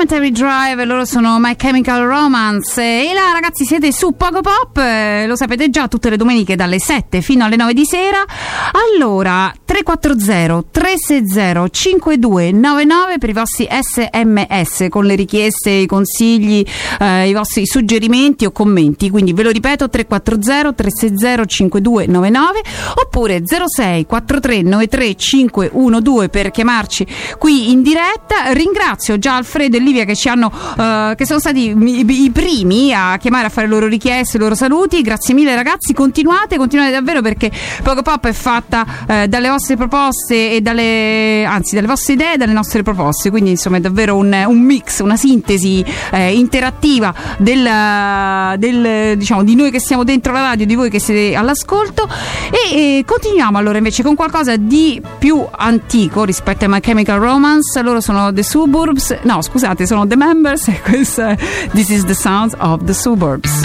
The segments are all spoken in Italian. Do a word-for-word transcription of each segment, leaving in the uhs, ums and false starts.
Cemetery Drive, loro sono My Chemical Romance. E là, ragazzi, siete su Pogo Pop, eh, lo sapete già, tutte le domeniche dalle sette fino alle nove di sera. Allora, tre quattro zero tre sei zero cinque due nove nove per i vostri sms con le richieste, i consigli, eh, i vostri suggerimenti o commenti. Quindi ve lo ripeto, tre quattro zero tre sei zero cinque due nove nove, oppure zero sei quattro tre nove tre cinque uno due per chiamarci qui in diretta. Ringrazio già Alfredo e Livia che ci hanno uh, che sono stati i, i primi a chiamare, a fare le loro richieste, i loro saluti. Grazie mille ragazzi, continuate, continuate davvero, perché Pogo Pop è fatta uh, dalle vostre proposte e dalle, anzi dalle vostre idee, dalle nostre proposte, quindi insomma è davvero un, un mix, una sintesi eh, interattiva del, del diciamo di noi che siamo dentro la radio, di voi che siete all'ascolto. E, e continuiamo allora invece con qualcosa di più antico rispetto a My Chemical Romance. Loro sono The Suburbs, no scusate, sono The Members, e questo è This is the Sound of the Suburbs.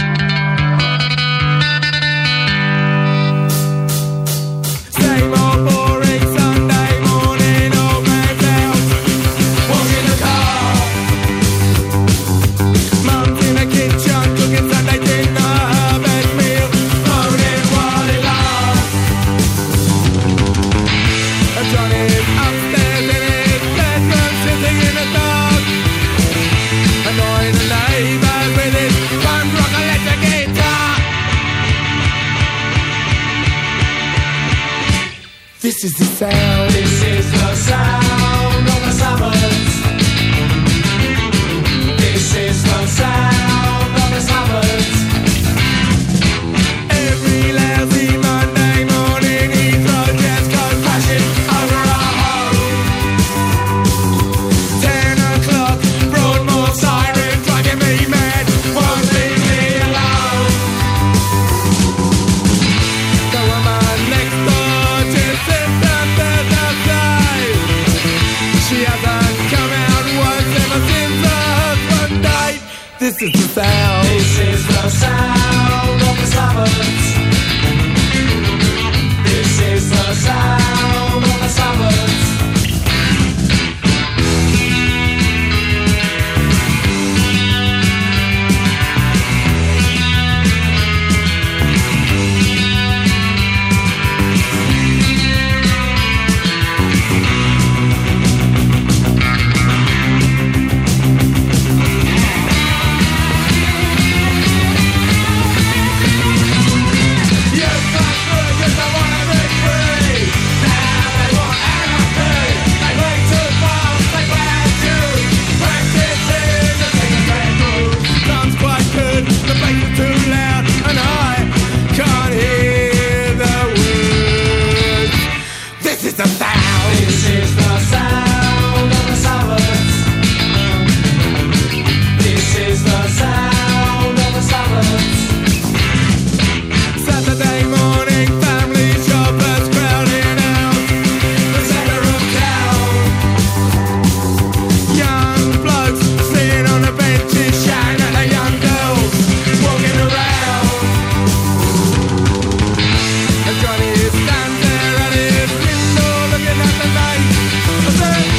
This is the sound. This is the sound of the suburbs. This is the sound of the suburbs. Every lousy Monday morning, Heathrow jets go crashing over our home. Ten o'clock, Broadmoor siren driving me mad, won't leave me alone. The woman next door just sits under the side. She hasn't come out once ever since her husband died. This is the sound. This is the sound of the suburbs. This is the sound of the suburbs. Johnny stands there at his window looking at the night.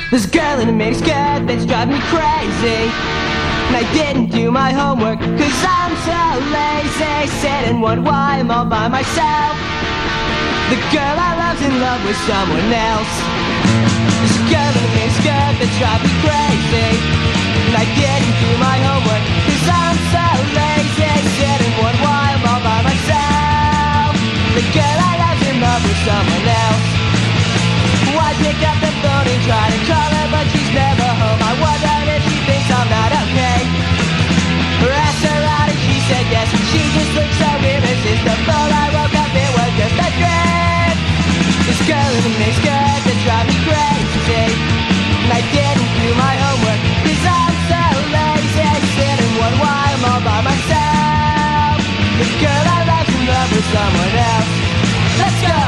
There's a girl in a miniskirt that's driving me crazy, and I didn't do my homework cause I'm so lazy. Sit and wonder why I'm all by myself. The girl I love's in love with someone else. There's a girl in a miniskirt that's driving me crazy, and I didn't do my homework cause I'm so lazy. Sit and wonder why I'm all by myself. The girl I love's in love with someone else. I pick up the phone and try to call her, but she's never home. I wonder if she thinks I'm not okay. I asked her out and she said yes, and she just looks so irresistible. I woke up, it was just a dream. This girl in a miniskirt that drives me crazy, and I didn't do my homework cause I'm so lazy. Sit and wonder why I'm all by myself. The girl I love's in love with someone else. Let's go!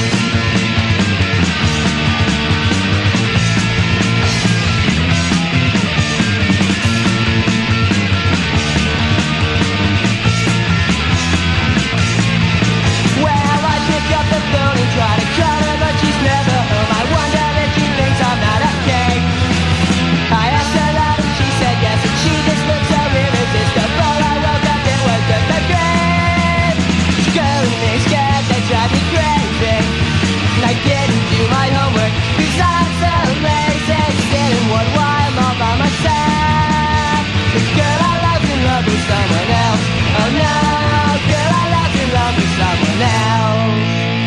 Try to call her, but she's never home. I wonder if she thinks I'm not okay. I asked her out and she said yes, and she just looks so irresistible. I woke up, it was just a dream. This girl in a miniskirt that drives me crazy, and I didn't do my homework cause I'm so lazy. Didn't wonder why I'm all by myself. The girl I love's in love with someone else. Oh no, girl I love's in love with someone else.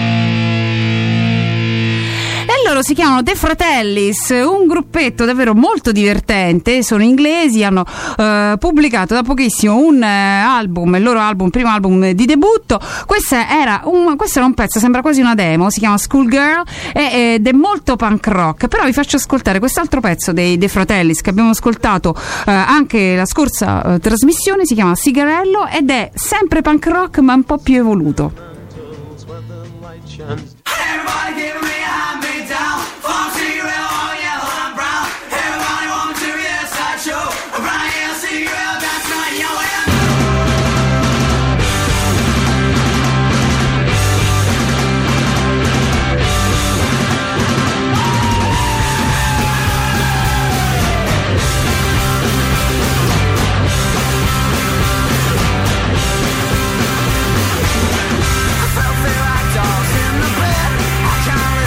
Loro si chiamano The Fratellis, un gruppetto davvero molto divertente, sono inglesi, hanno eh, pubblicato da pochissimo un eh, album, il loro album, primo album di debutto. Questo era un, questo era un pezzo, sembra quasi una demo, si chiama Schoolgirl e, ed è molto punk rock, però vi faccio ascoltare quest'altro pezzo dei The Fratellis che abbiamo ascoltato eh, anche la scorsa eh, trasmissione, si chiama Sigarello ed è sempre punk rock ma un po' più evoluto. Everybody give me a hand me down. Farm cigarette, all yellow and brown. Everybody want to be a sideshow. A brown yellow cigarette, that's not your way. I felt feel like dogs in the bed. I can't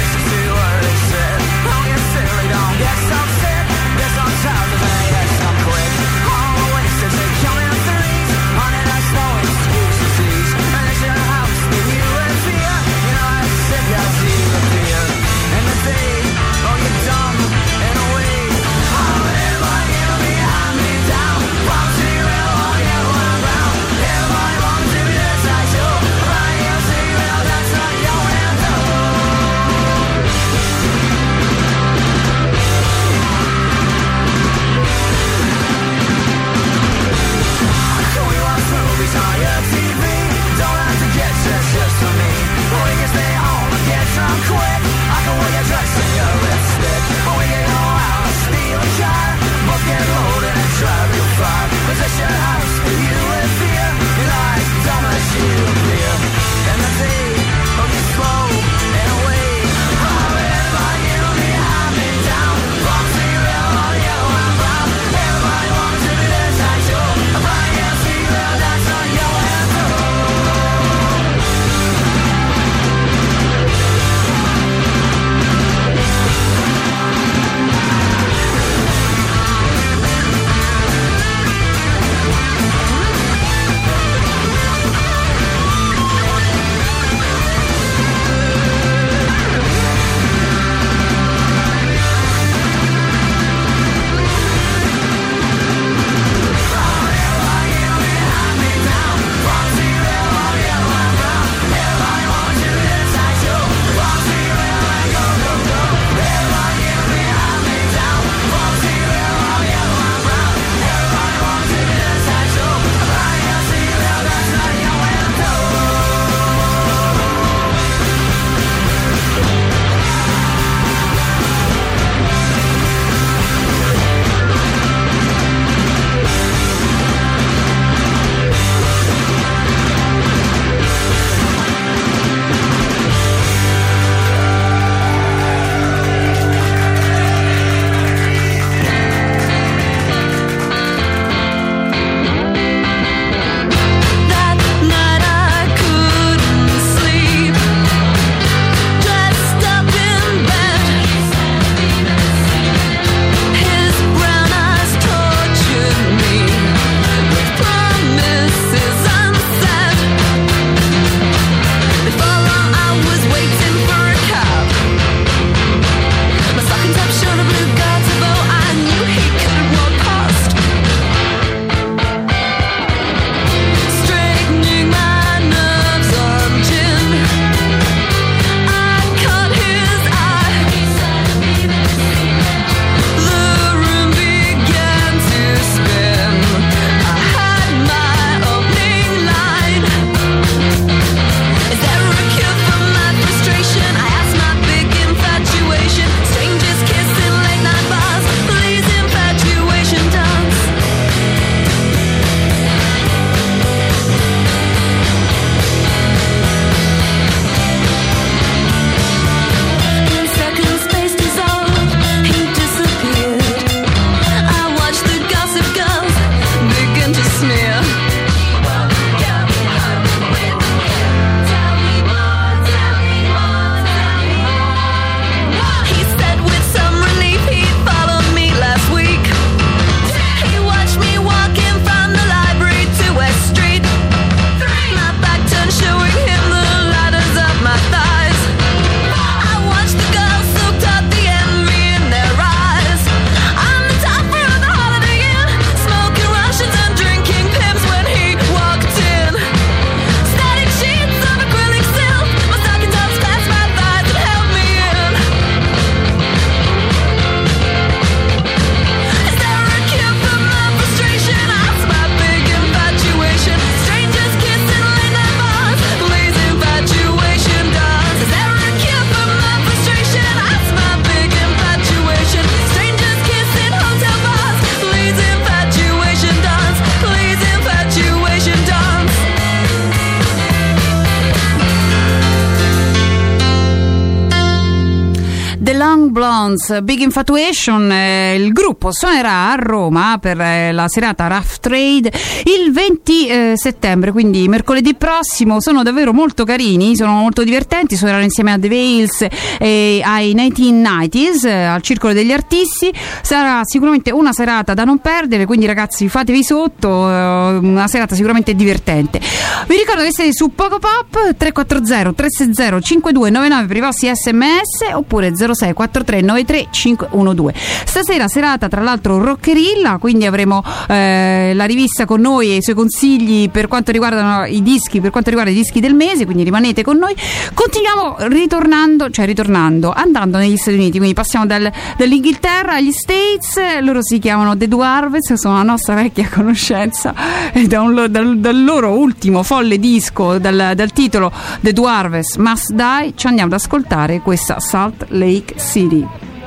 The Long Blondes, Big Infatuation. Eh, il gruppo suonerà a Roma per eh, la serata Rough Trade il venti eh, settembre, quindi mercoledì prossimo. Sono davvero molto carini, sono molto divertenti, suoneranno insieme a The Veils e ai millenovecentonovanta eh, al Circolo degli Artisti. Sarà sicuramente una serata da non perdere, quindi ragazzi fatevi sotto, eh, una serata sicuramente divertente. Vi ricordo che siete su Poco Pop, tre quattro zero tre sei zero cinque due nove nove per i vostri sms, oppure zero sei quattro tre nove tre cinque uno due. Stasera serata tra l'altro rockerilla, quindi avremo eh, la rivista con noi e i suoi consigli per quanto riguardano i dischi, per quanto riguarda i dischi del mese, quindi rimanete con noi. Continuiamo ritornando, cioè ritornando, andando negli Stati Uniti, quindi passiamo dal, dall'Inghilterra agli States. Loro si chiamano The Dwarves, sono la nostra vecchia conoscenza, e da un, dal, dal loro ultimo folle disco, dal, dal titolo The Dwarves Must Die, ci andiamo ad ascoltare questa Salt Lake City.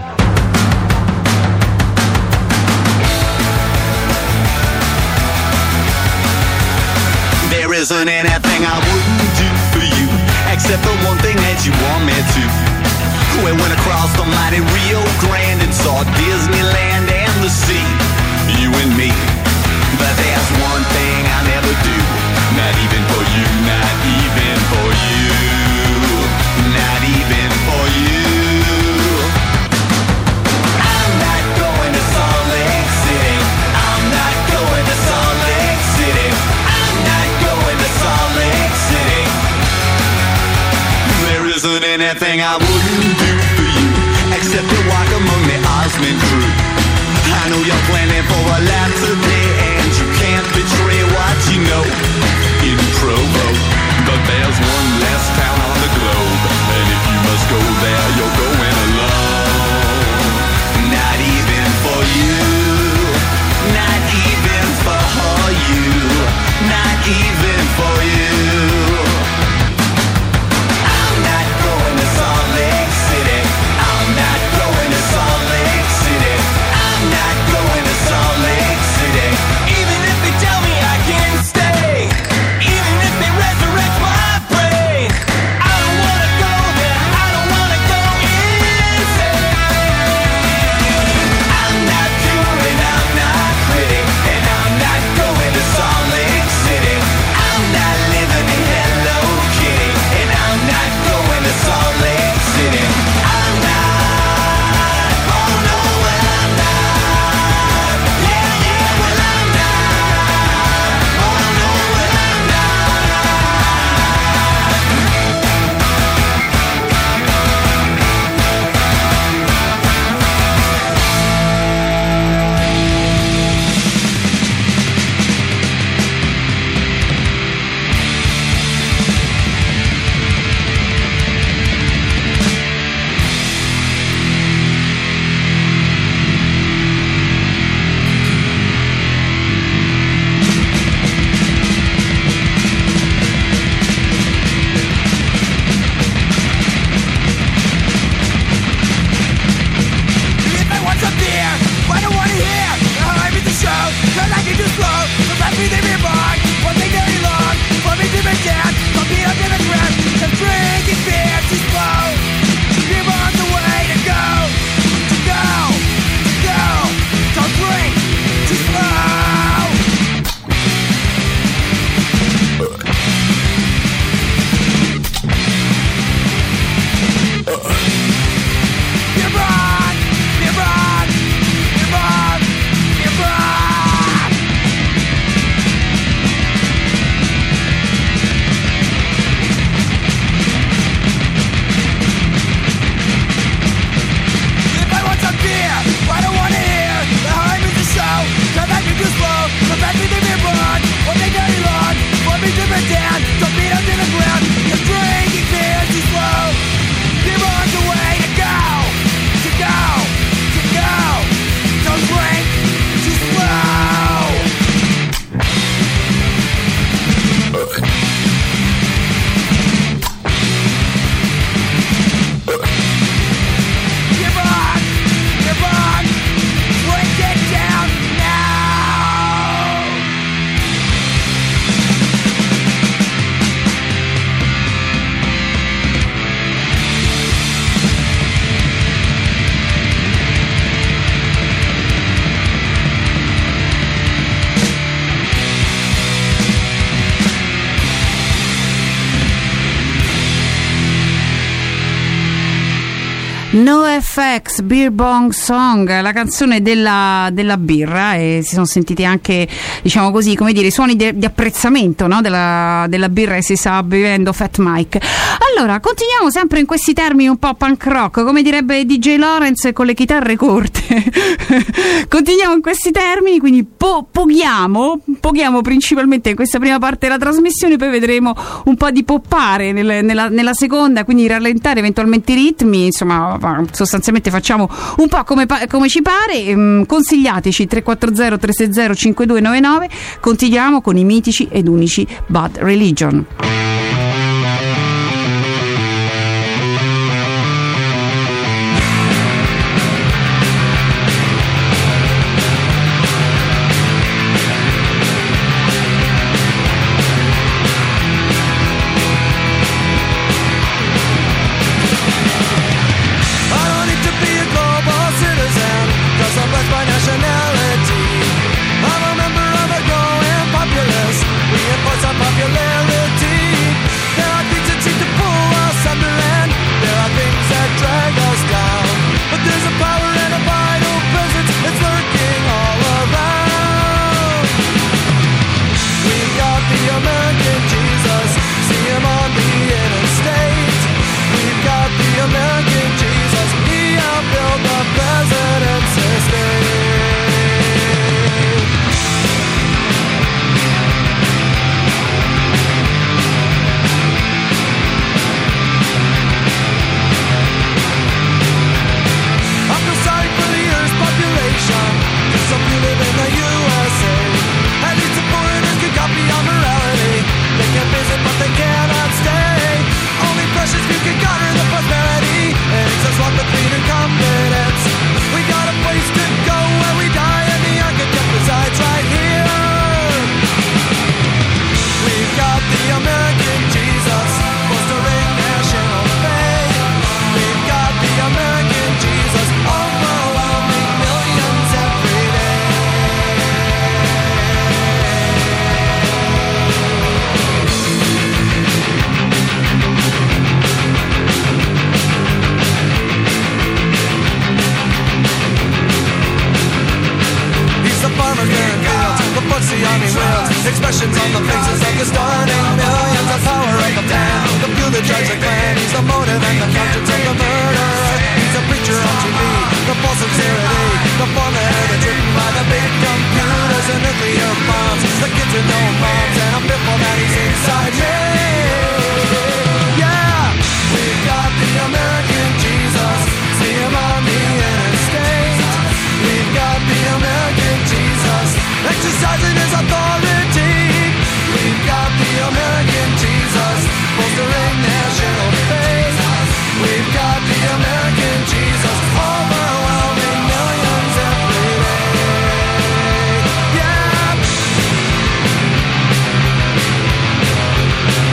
There isn't anything I wouldn't do for you, except the one thing that you want me to. We went across the mighty Rio Grande and saw Disneyland and the sea, you and me. But there's one thing I never do, not even for you, not even for you, not even for you. I'm not going to Salt Lake City, I'm not going to Salt Lake City, I'm not going to Salt Lake City. There isn't anything I wouldn't do for you, except to walk among the Osmond crew. I know you're planning for a laugh today, and you can't betray what you know in Provo. But there's one less town on the globe, and if you must go there, you're going alone. Not even for you, not even for you, not even for you. I'm not going to Salt Lake NoFX, Beer Bong Song, la canzone della, della birra, e si sono sentiti anche, diciamo così, come dire, i suoni de, di apprezzamento, no? della, della birra che si sta bevendo Fat Mike. Allora, continuiamo sempre in questi termini un po' punk rock, come direbbe D J Lawrence con le chitarre corte. Continuiamo in questi termini, quindi po- poghiamo, poghiamo principalmente in questa prima parte della trasmissione, poi vedremo un po' di poppare nel, nella, nella seconda, quindi rallentare eventualmente i ritmi, insomma sostanzialmente facciamo un po' come, come ci pare. Ehm, consigliateci tre quattro zero tre sei zero cinque due nove nove. Continuiamo con i mitici ed unici Bad Religion. Expressions on the faces of the stunning millions. The power of the man, the fuel that drives the clan. He's the motive and the conscience of the murderer. He's a preacher on T V, the false sincerity, the formula that's written by the big computers and nuclear bombs. The kids with no moms, and I'm fearful that he's inside me. Yeah, we've got the American Jesus, see him on the interstate. We've got the American Jesus, exercising his authority. We've got the American Jesus, bolstering national faith. We've got the American Jesus, overwhelming millions every day. Yeah.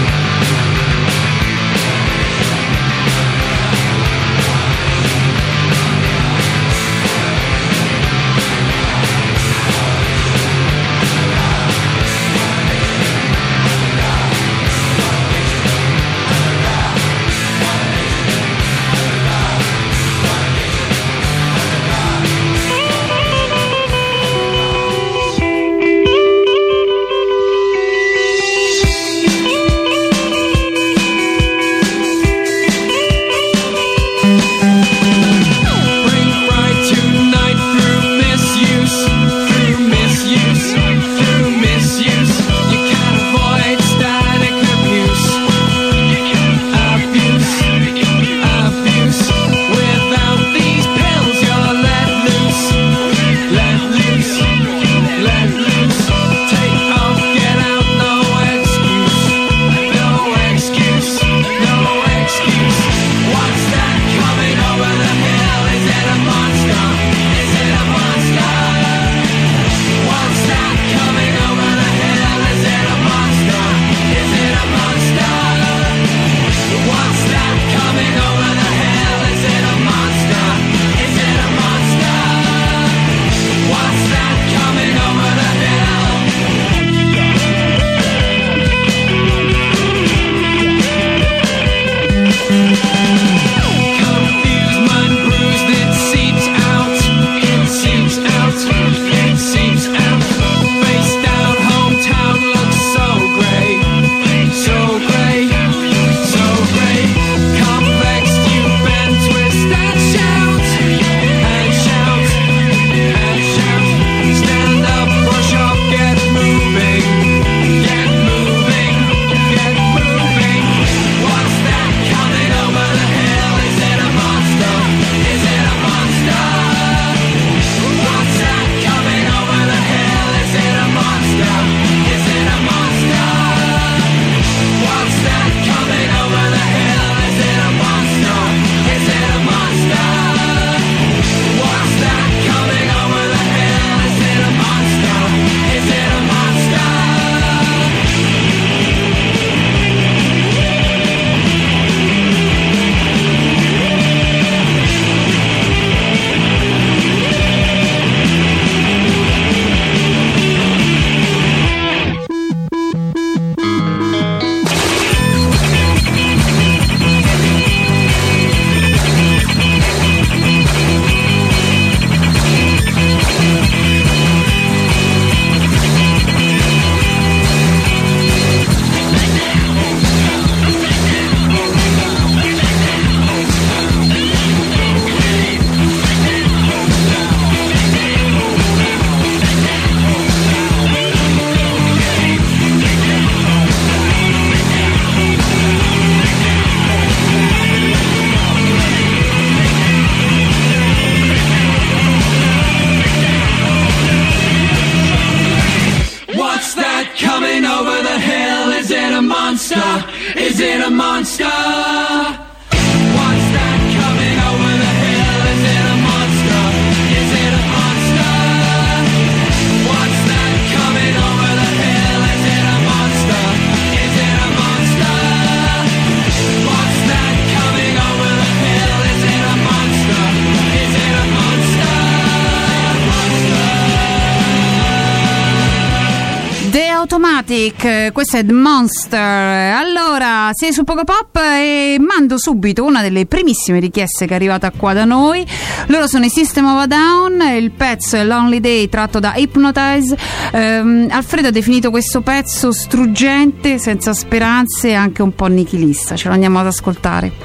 Automatic, questo è The Monster. Allora, sei su Poco Pop e mando subito una delle primissime richieste che è arrivata qua da noi. Loro sono i System of a Down, il pezzo è Lonely Day tratto da Hypnotize. ehm, Alfredo ha definito questo pezzo struggente, senza speranze e anche un po' nichilista. Ce lo andiamo ad ascoltare.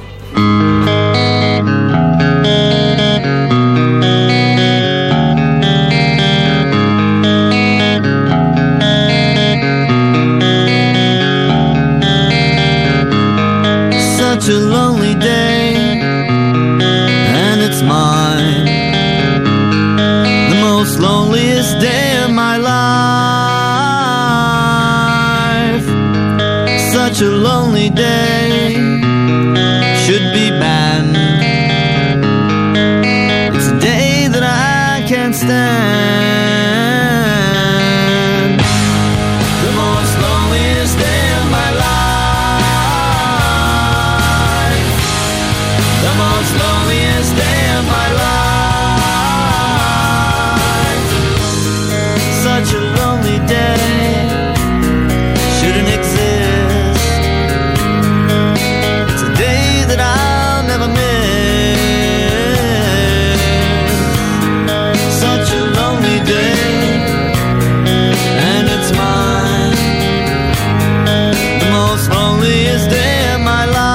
Such a lonely day, and it's mine, the most loneliest day of my life. Such a lonely day should be banned. It's a day that I can't stand. The most loneliest day of my life. The most loneliest day of my life. Such a lonely day shouldn't exist. It's a day that I'll never miss. Such a lonely day, and it's mine. The most loneliest day of my life.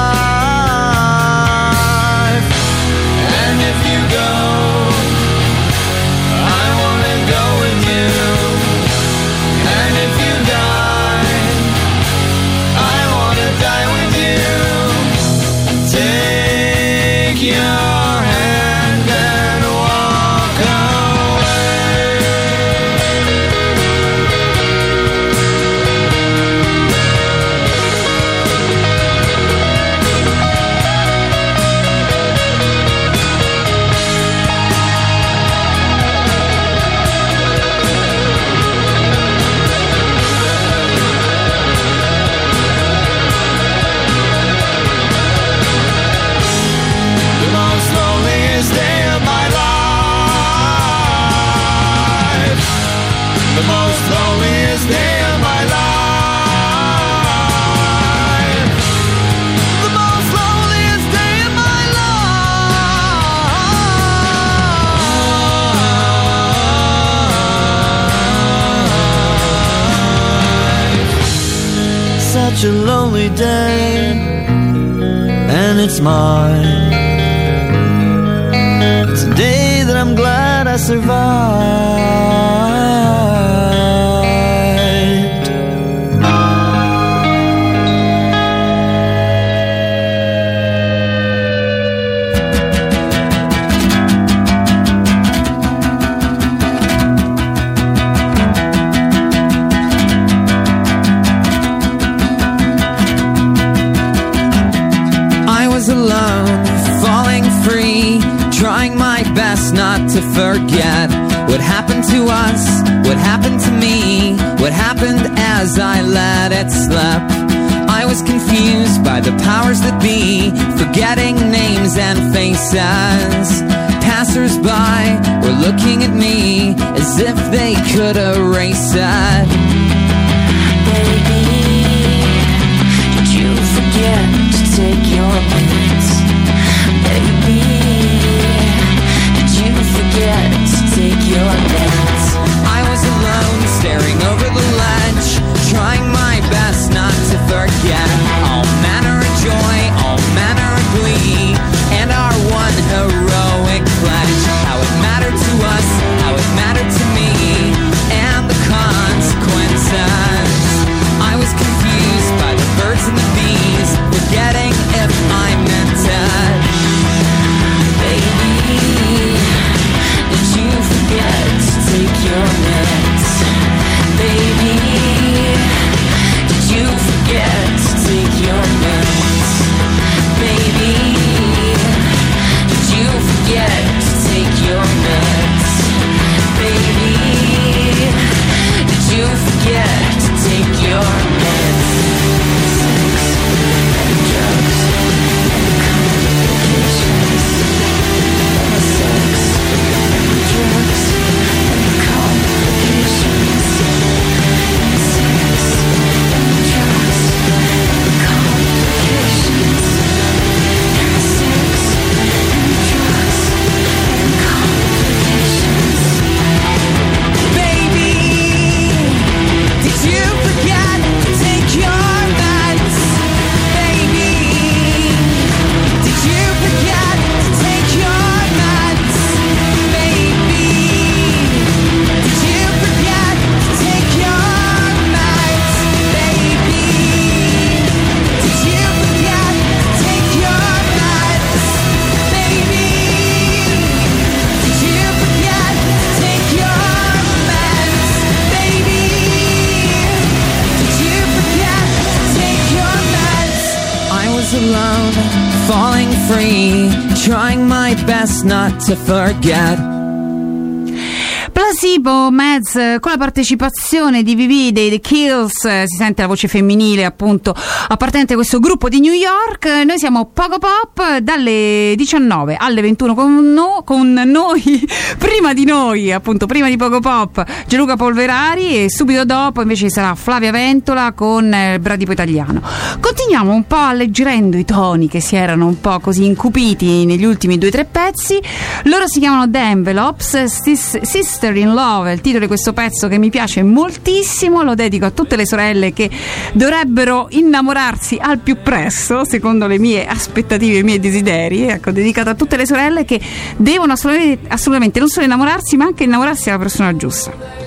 Such a lonely day, and it's mine. It's a day that I'm glad I survived. Alone, falling free, trying my best not to forget what happened to us, what happened to me, what happened as I let it slip. I was confused by the powers that be, forgetting names and faces. Passers-by were looking at me as if they could erase it. Baby, did you forget to take your meds? Baby, did you forget to take your meds? I was alone, staring over the ledge, trying my best not to forget all manner of joy, all manner of glee, and our one heroic pledge. How it mattered to us, how it mattered to me, and the consequences. best not to forget. Placebo Meds con la partecipazione di Vivi dei The Kills, eh, si sente la voce femminile appunto appartenente a questo gruppo di New York. Noi siamo Pogo Pop dalle diciannove alle ventuno con, no, con noi, prima di noi appunto, prima di Pogo Pop Gianluca Polverari, e subito dopo invece sarà Flavia Ventola con eh, il Bradipo italiano. Continuiamo un po' alleggerendo i toni che si erano un po' così incupiti negli ultimi due o tre pezzi. Loro si chiamano The Envelopes, sis, Sister in Love è il titolo di questo pezzo che mi piace moltissimo, lo dedico a tutte le sorelle che dovrebbero innamorarsi al più presto secondo le mie aspettative e i miei desideri. Ecco, dedicato a tutte le sorelle che devono assolutamente, assolutamente non solo innamorarsi ma anche innamorarsi della persona giusta.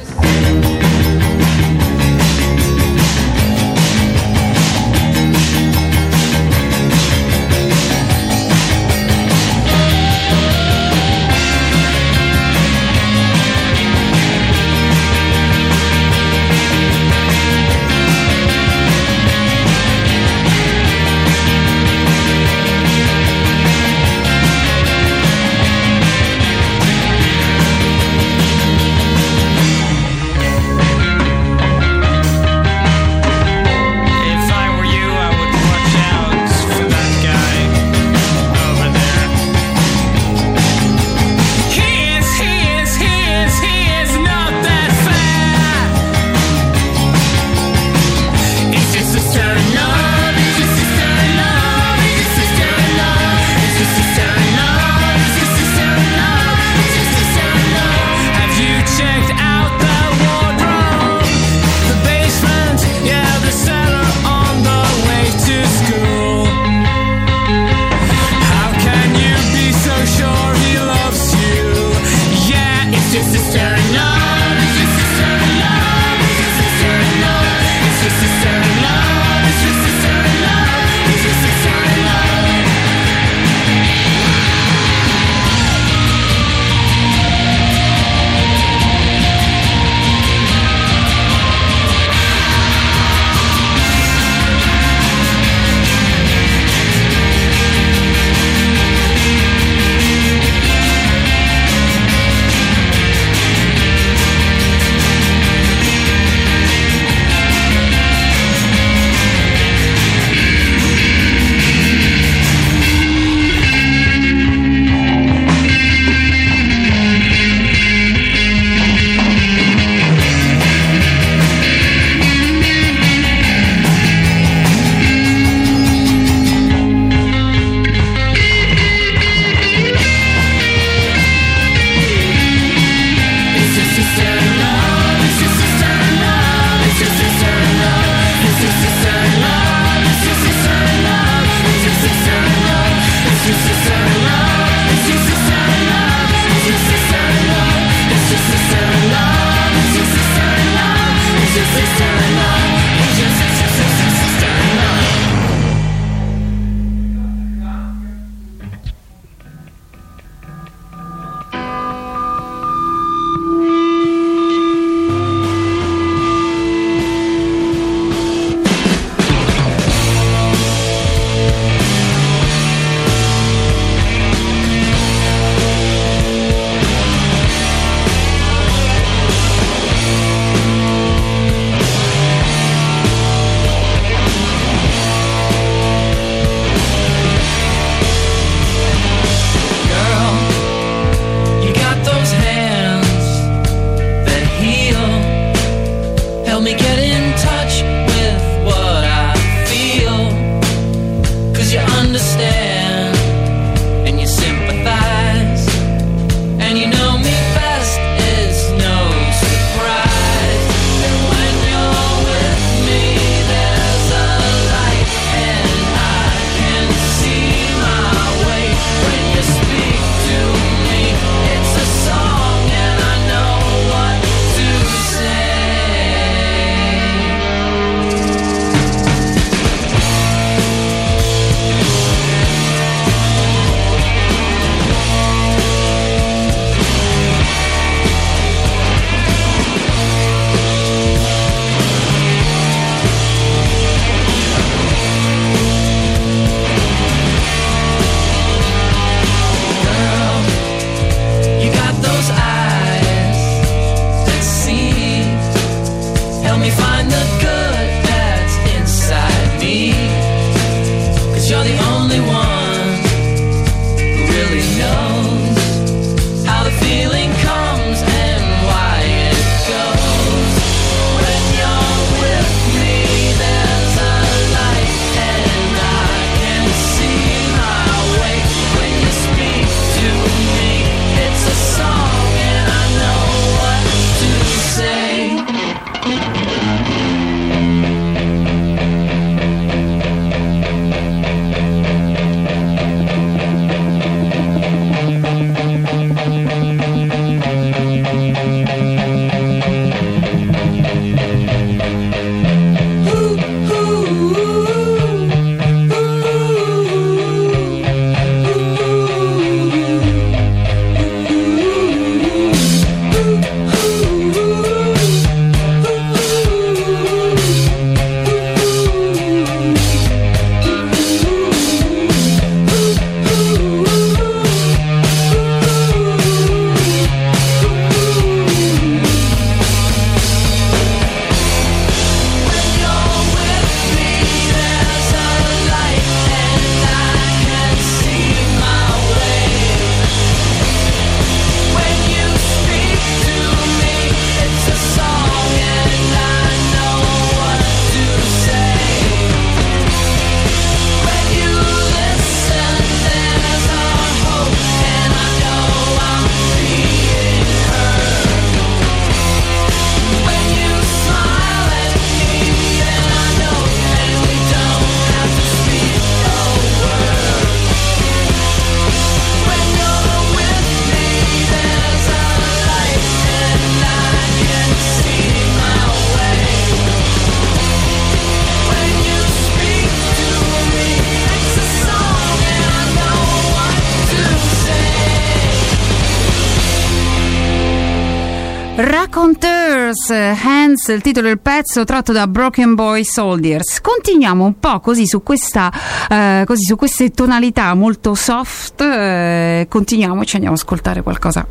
Raconteurs, Hands, il titolo del pezzo tratto da Broken Boy Soldiers. Continuiamo un po' così su questa eh, così su queste tonalità molto soft, eh, continuiamo e ci andiamo ad ascoltare qualcosa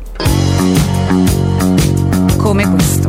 come questo.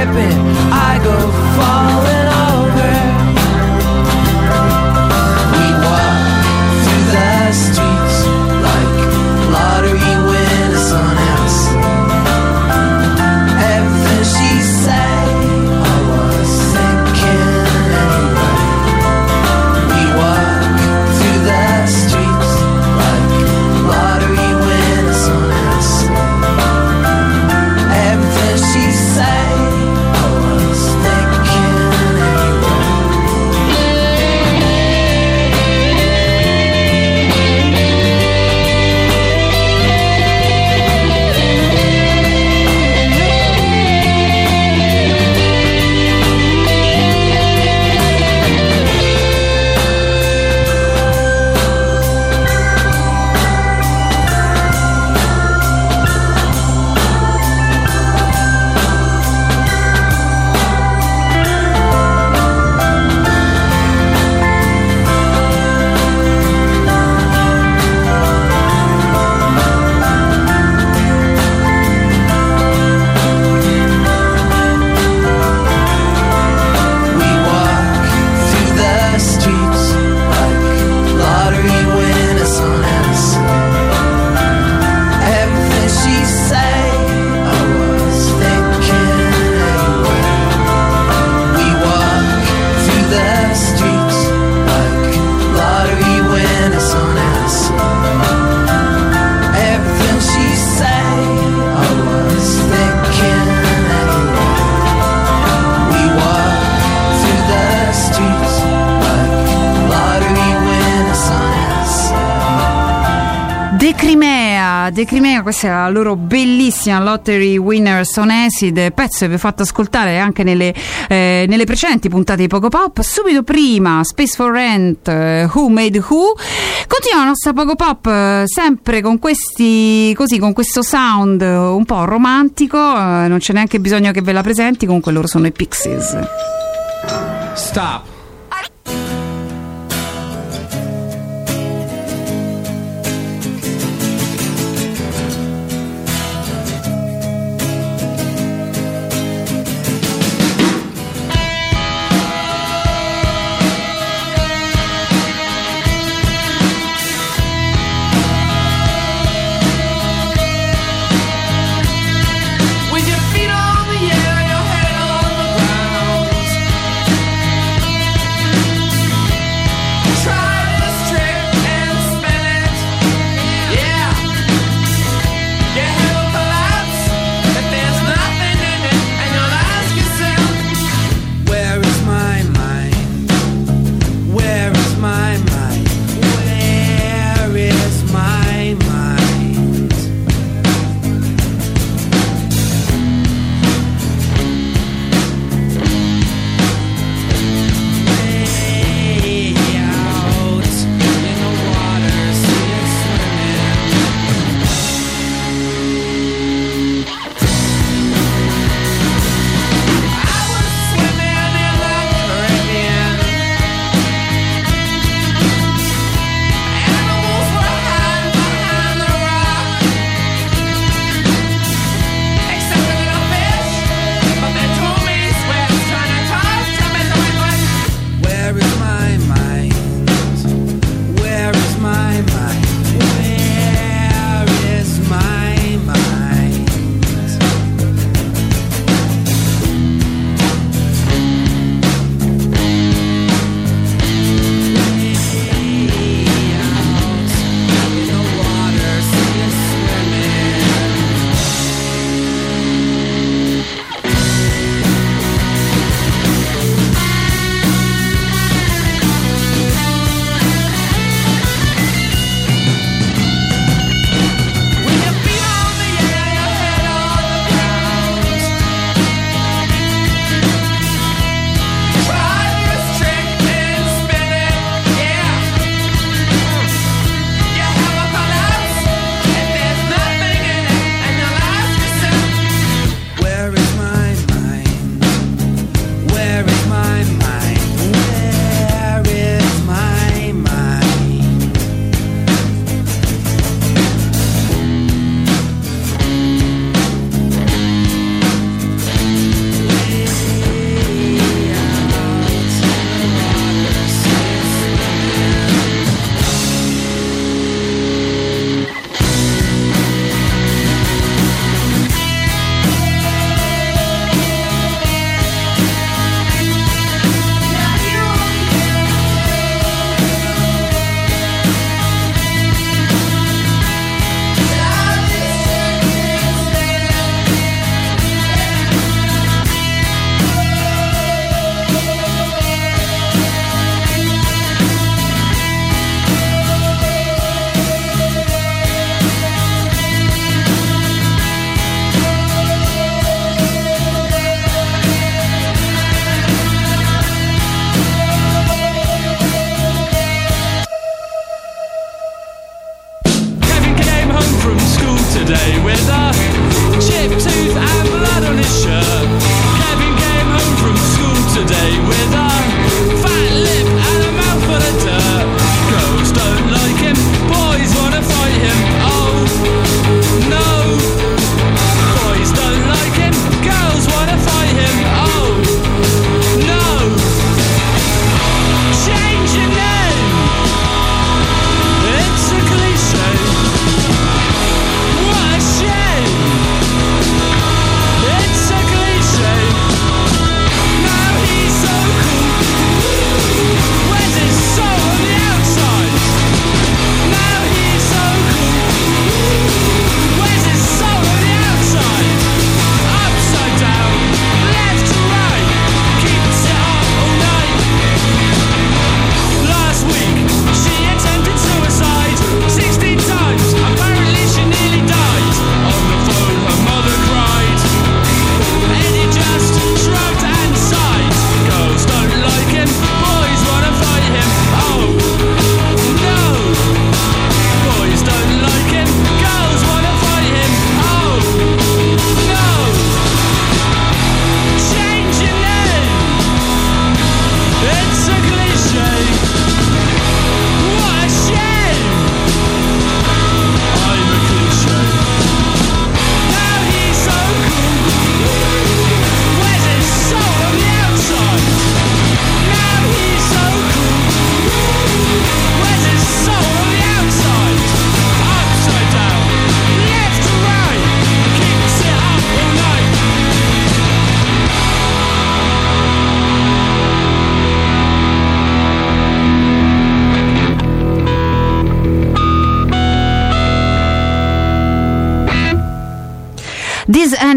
tripping, I go falling over. We walk through the streets like lottery winners on us. Everything she said, I was thinking anyway. We walk through the streets like lottery winners on us. Everything she said, I was thinking anyway. We walk through the streets like lottery winners on us. Everything she said, I was thinking anyway. We walk through the streets like lottery winners on us. Everything she said, I was thinking anyway. We walk through the streets like lottery winners on us. De Crimea, De Crimea, questa è la loro bellissima Lottery Winners on Acid, pezzo che vi ho fatto ascoltare anche nelle, eh, nelle precedenti puntate di Poco Pop. Subito prima Space for Rent, eh, Who Made Who. Continua la nostra Poco Pop eh, sempre con questi, così, con questo sound eh, un po' romantico, eh, non c'è neanche bisogno che ve la presenti, comunque loro sono i Pixies. Stop. With your feet on the air, your head on the ground.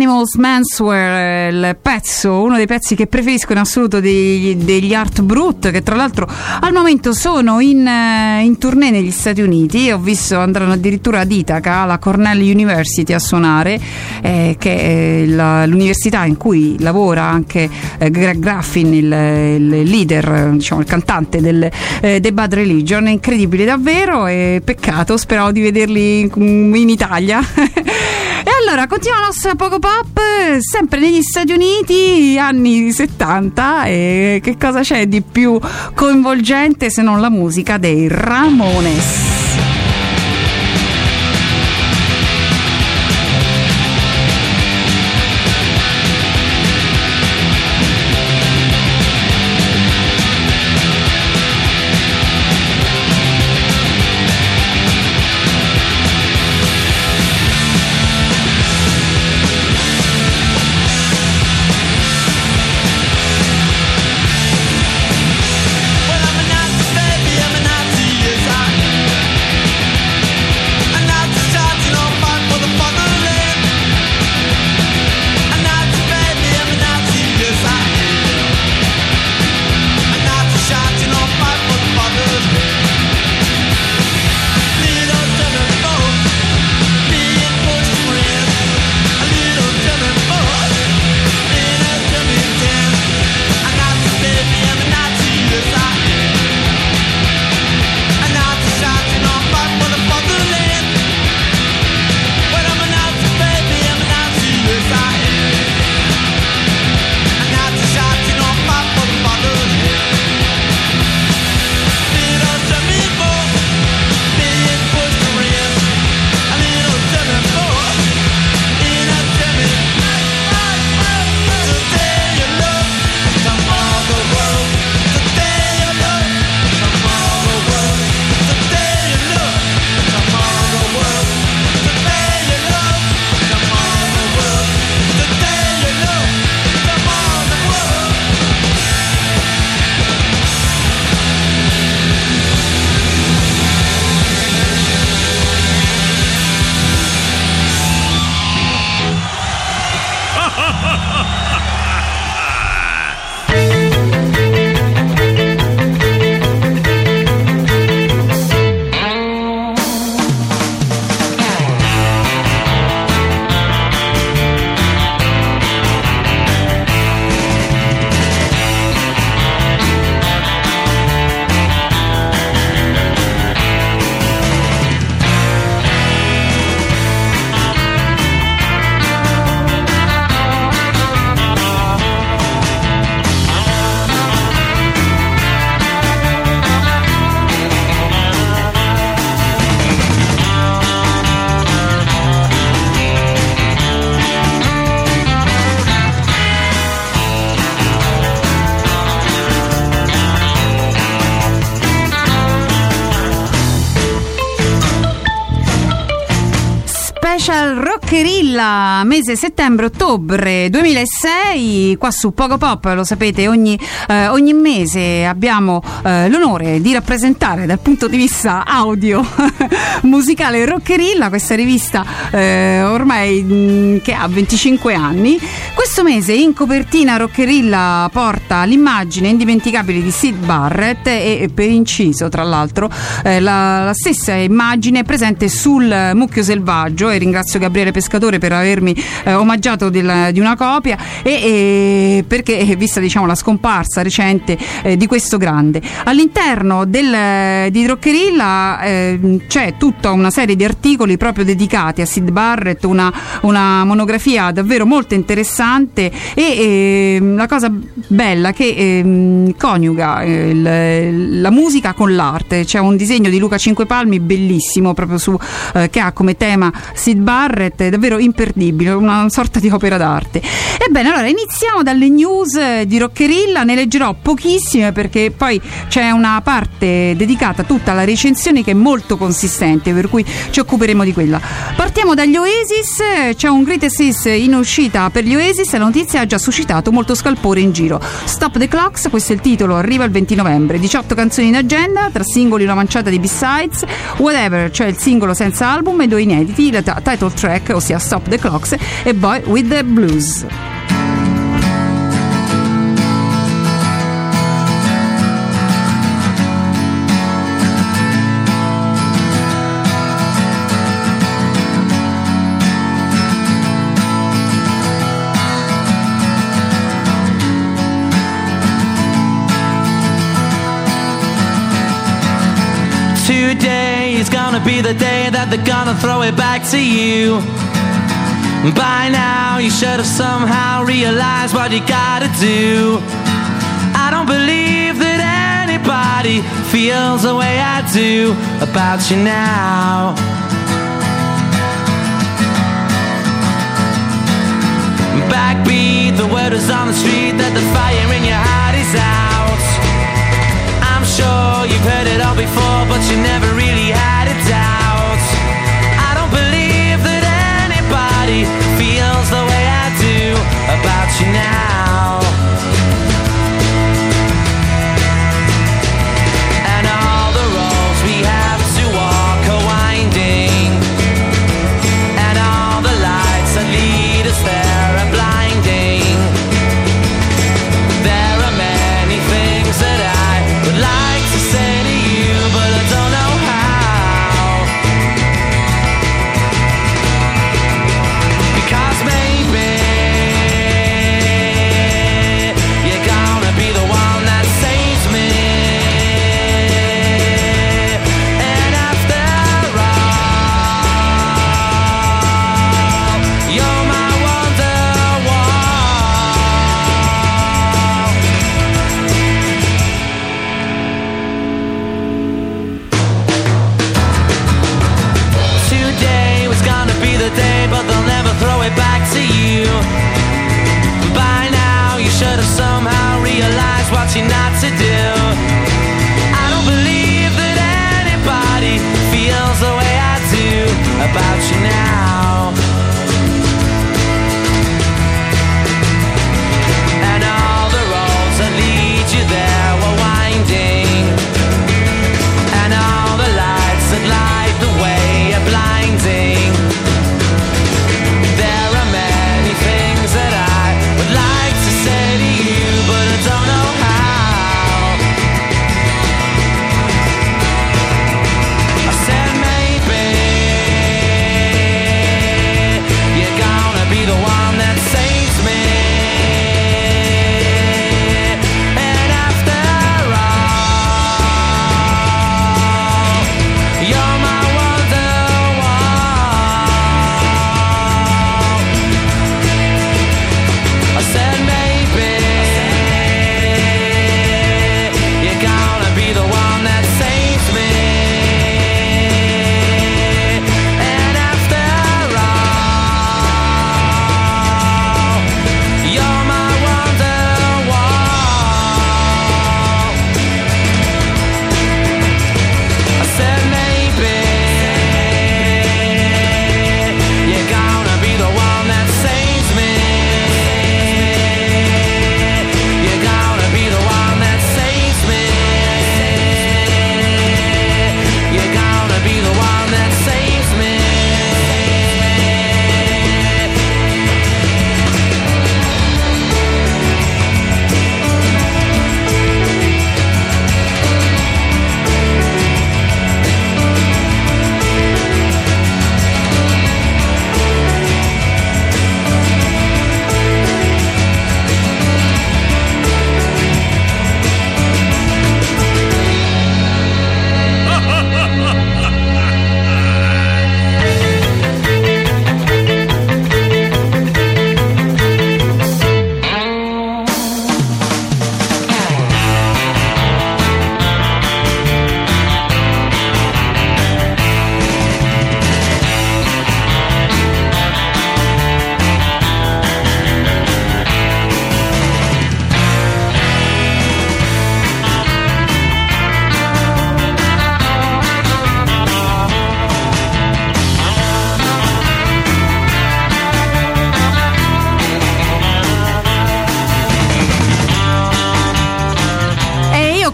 Animals Menswear, il pezzo, uno dei pezzi che preferisco in assoluto degli, degli Art Brut, che tra l'altro al momento sono in, in tournée negli Stati Uniti. Ho visto andranno addirittura ad Ithaca, alla Cornell University, a suonare, eh, che è la, l'università in cui lavora anche eh, Greg Graffin, il, il leader, diciamo il cantante del, eh, dei Bad Religion. È incredibile davvero, e peccato, speravo di vederli in, in Italia. E allora continua la nostra Poco Pop, sempre negli Stati Uniti, anni settanta, e che cosa c'è di più coinvolgente se non la musica dei Ramones? Special Rockerilla, mese settembre-ottobre duemilasei, qua su Poco Pop. Lo sapete, ogni, eh, ogni mese abbiamo eh, l'onore di rappresentare dal punto di vista audio musicale Rockerilla, questa rivista eh, ormai mh, che ha venticinque anni. Questo mese in copertina Rockerilla porta l'immagine indimenticabile di Syd Barrett e, per inciso, tra l'altro, eh, la, la stessa immagine presente sul Mucchio Selvaggio, e ringrazio Gabriele Pescatore per avermi eh, omaggiato del, di una copia, e, e perché vista, diciamo, la scomparsa recente eh, di questo grande. All'interno del, di Rockerilla eh, c'è tutta una serie di articoli proprio dedicati a Syd Barrett, una, una monografia davvero molto interessante, e eh, la cosa bella che eh, coniuga eh, il, la musica con l'arte. C'è un disegno di Luca Cinquepalmi bellissimo proprio su eh, che ha come tema Syd Barrett, è davvero imperdibile, una sorta di opera d'arte. Ebbene, allora iniziamo dalle news di Rockerilla, ne leggerò pochissime perché poi c'è una parte dedicata tutta alla recensione che è molto consistente, per cui ci occuperemo di quella. Partiamo dagli Oasis, c'è un greatest hits in uscita per gli Oasis e la notizia ha già suscitato molto scalpore in giro. Stop the Clocks, questo è il titolo, arriva il venti novembre, diciotto canzoni in agenda, tra singoli una manciata di B-sides, Whatever, cioè il singolo senza album, e due inediti, la title title track, ossia Stop the Clocks e Boy with the Blues. Today is gonna be the day that they're gonna throw it back to you. By now you should have somehow realized what you gotta do. I don't believe that anybody feels the way I do about you now. Backbeat, the word is on the street that the fire in your heart is out. I'm sure you've heard it all before, but you never really had a doubt. I don't believe that anybody feels the way I do about you now. And all the roads we have to walk are winding, and all the lights that lead us there are blinding. There are many things that I would like to say to you, but I don't know how. Because maybe you're gonna be the one that saves me. And after all, you're my Wonderwall. Today was gonna be the day, but they'll never throw it back to you. By now you should have somehow realized what you're not to do. I don't believe that anybody feels the way I do about you now. And all the roads that lead you there were winding, and all the lights that light the way are blinding. There are many things that I would like to say to you, but I don't know how.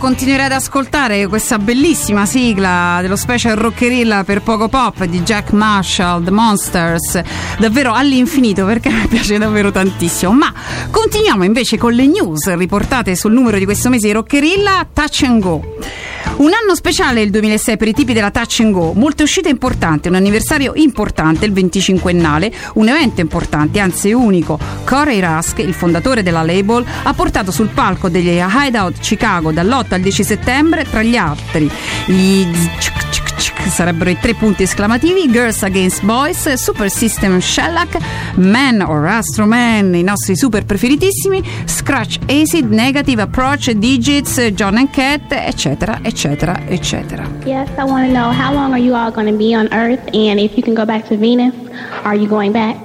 continuerei ad ascoltare questa bellissima sigla dello special Rockerilla per Poco Pop di Jack Marshall, The Monsters, davvero all'infinito, perché mi piace davvero tantissimo. Ma continuiamo invece con le news riportate sul numero di questo mese di Rockerilla. Touch and Go. Un anno speciale il duemilasei per i tipi della Touch and Go, molte uscite importanti, un anniversario importante, il venticinquennale, un evento importante, anzi unico. Corey Rusk, il fondatore della label, ha portato sul palco degli Hideout Chicago dall'otto al dieci settembre, tra gli altri, i sarebbero i tre punti esclamativi, Girls Against Boys, Super System Shellac, Man or Astro Man, i nostri super preferitissimi, Scratch Acid, Negative Approach, Digits, John and Cat, eccetera, eccetera, eccetera. Yes, I want to know how long are you all going to be on Earth, and if you can go back to Venus, are you going back?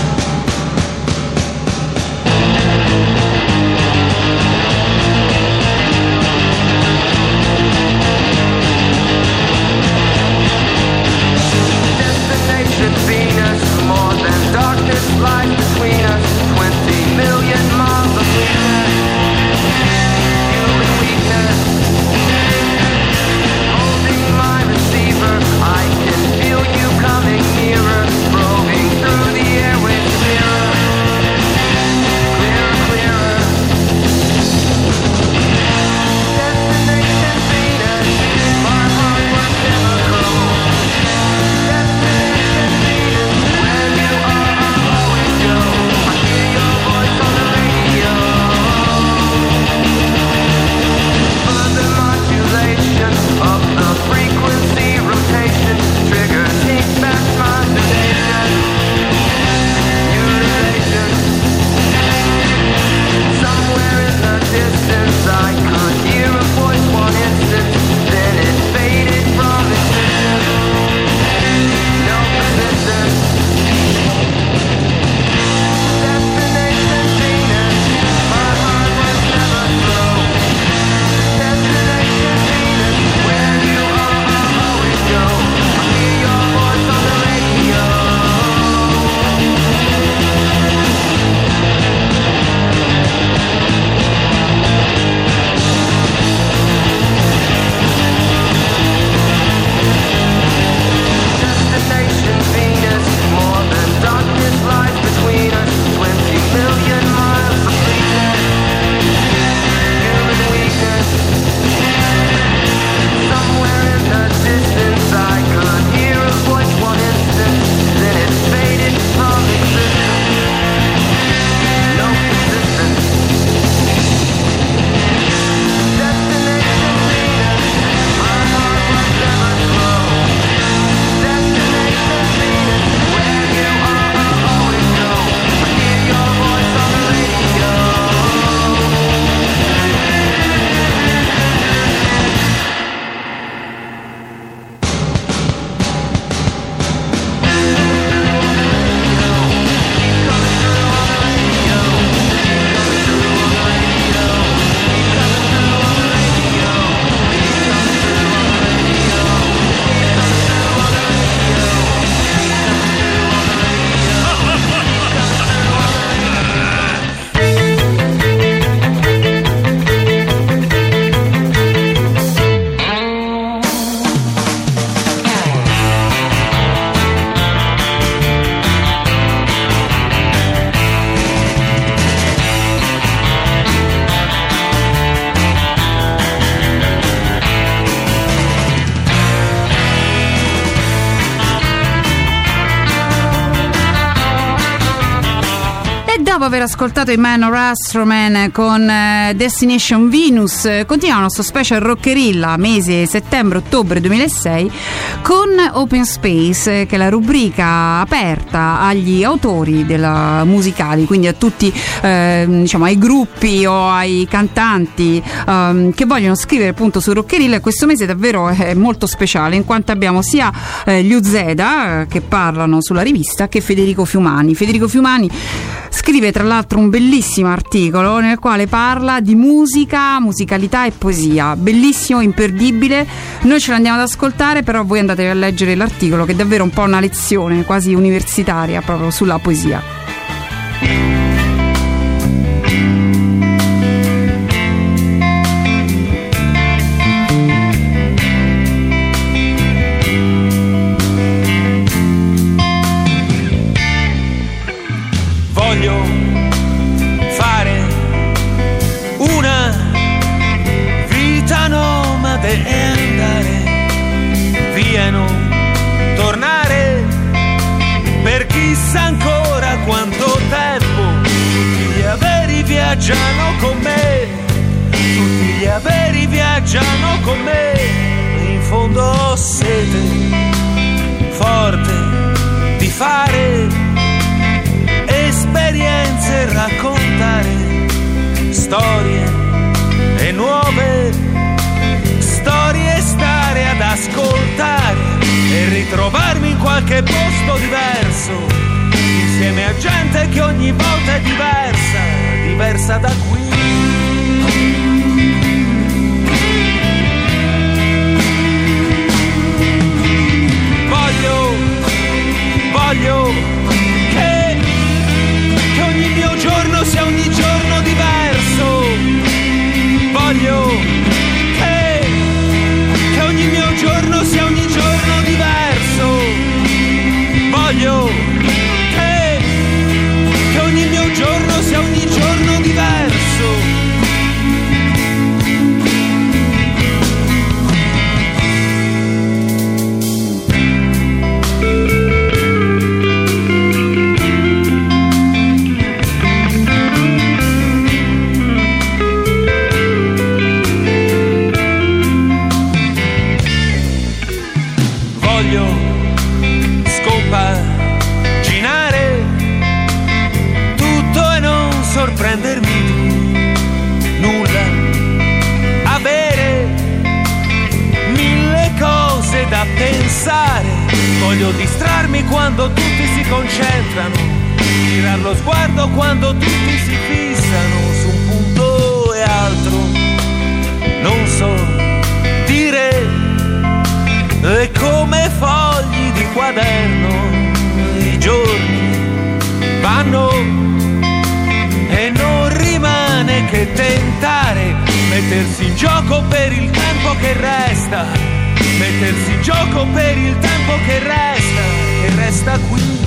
Dopo aver ascoltato i Man or Astro Man con uh, Destination Venus, uh, continuiamo il nostro special Rockerilla mese settembre-ottobre duemilasei con Open Space, uh, che è la rubrica aperta agli autori della musicali, quindi a tutti uh, diciamo ai gruppi o ai cantanti um, che vogliono scrivere appunto su Rockerilla. E questo mese davvero è molto speciale, in quanto abbiamo sia uh, gli Uzeda uh, che parlano sulla rivista, che Federico Fiumani. Federico Fiumani scrive tra l'altro un bellissimo articolo nel quale parla di musica, musicalità e poesia, bellissimo, imperdibile. Noi ce l'andiamo ad ascoltare, però voi andate a leggere l'articolo, che è davvero un po' una lezione quasi universitaria proprio sulla poesia. viaggiano con me, tutti gli averi viaggiano con me. In fondo ho sete forte di fare esperienze, raccontare storie e nuove storie, stare ad ascoltare e ritrovarmi in qualche posto diverso, insieme a gente che ogni volta è diversa, diversa da qui. Voglio, voglio che, che ogni mio giorno sia ogni giorno diverso. Voglio che, che ogni mio giorno sia ogni giorno diverso. Voglio che, che ogni mio giorno sia ogni giorno diverso. Voglio scompaginare tutto e non sorprendermi di nulla, avere mille cose da pensare. Voglio distrarmi quando tutti si concentrano, tirar lo sguardo quando tutti si fissano su un punto e altro. Non so dire, e come fogli di quaderno i giorni vanno e non rimane che tentare, mettersi in gioco per il tempo che resta, mettersi in gioco per il tempo che resta, che resta qui.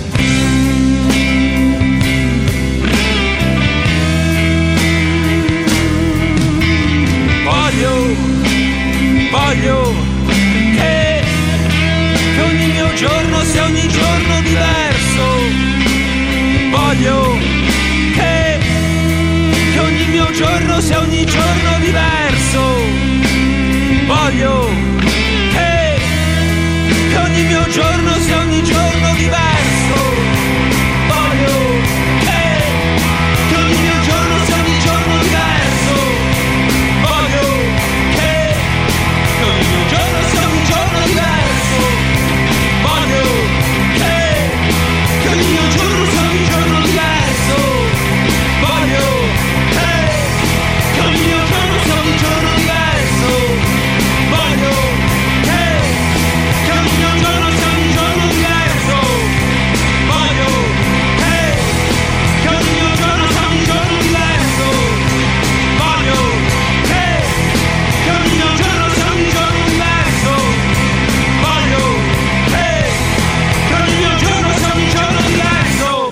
Voglio, voglio che, che ogni mio giorno sia ogni giorno diverso. Voglio che, che ogni mio giorno sia ogni giorno diverso. Voglio che, che ogni mio giorno sia ogni giorno diverso. Voglio che, che ogni mio giorno sia ogni giorno diverso. Voglio che, che ogni mio giorno sia ogni giorno diverso. Voglio che, che ogni mio giorno sia ogni giorno diverso. Voglio che, che ogni mio giorno sia ogni giorno diverso. Voglio che, che ogni mio giorno sia ogni giorno diverso. Voglio che, che ogni mio giorno sia ogni giorno diverso. Voglio che, che ogni mio giorno sia ogni giorno diverso. Voglio che, che ogni mio giorno sia ogni giorno diverso.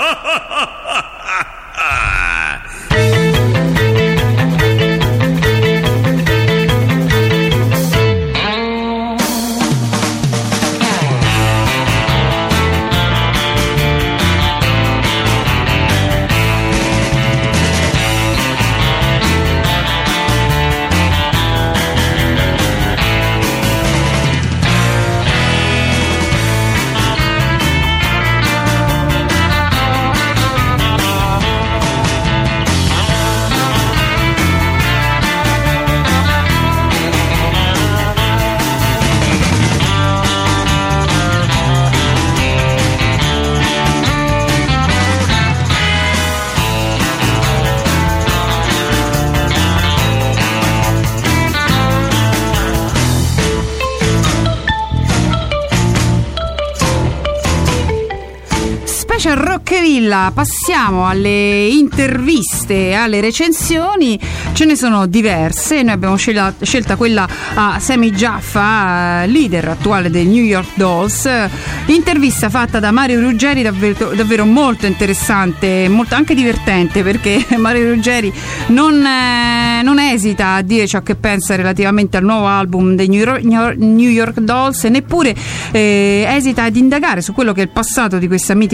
Rockevilla, passiamo alle interviste, alle recensioni. Ce ne sono diverse, noi abbiamo scelta, scelta quella a Sammy Jaffa, leader attuale dei New York Dolls. Intervista fatta da Mario Ruggeri, davvero, davvero molto interessante, molto anche divertente, perché Mario Ruggeri non, eh, non esita a dire ciò che pensa relativamente al nuovo album dei New York, New York Dolls, e neppure eh, esita ad indagare su quello che è il passato di questa mitica band.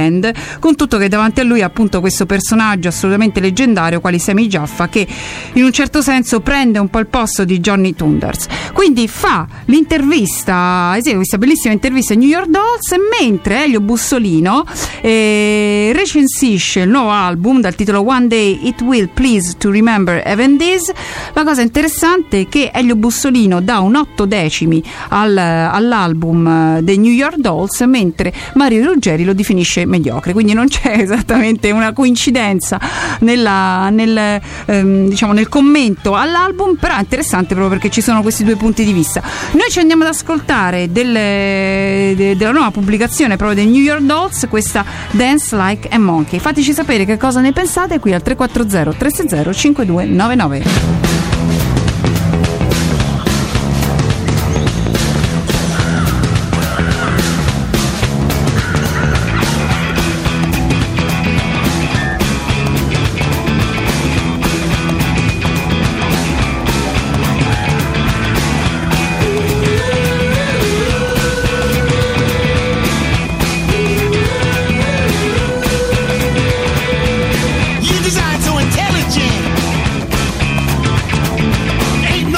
band, con tutto che davanti a lui ha appunto questo personaggio assolutamente leggendario quale Sammy Jaffa, che in un certo senso prende un po' il posto di Johnny Thunders. Quindi fa l'intervista, esegue questa bellissima intervista a New York Dolls, mentre Elio Bussolino eh, recensisce il nuovo album dal titolo One Day It Will Please to Remember Even This. La cosa interessante è che Elio Bussolino dà un otto decimi al, all'album dei New York Dolls, mentre Mario Ruggeri lo definisce mediocre, quindi non c'è esattamente una coincidenza nella, nel, ehm, diciamo nel commento all'album, però è interessante proprio perché ci sono questi due punti di vista. Noi ci andiamo ad ascoltare delle, de, della nuova pubblicazione proprio dei New York Dolls, questa Dance Like a Monkey. Fateci sapere che cosa ne pensate qui al tre quattro zero tre sei zero cinque due nove nove. You designed so intelligent. Ain't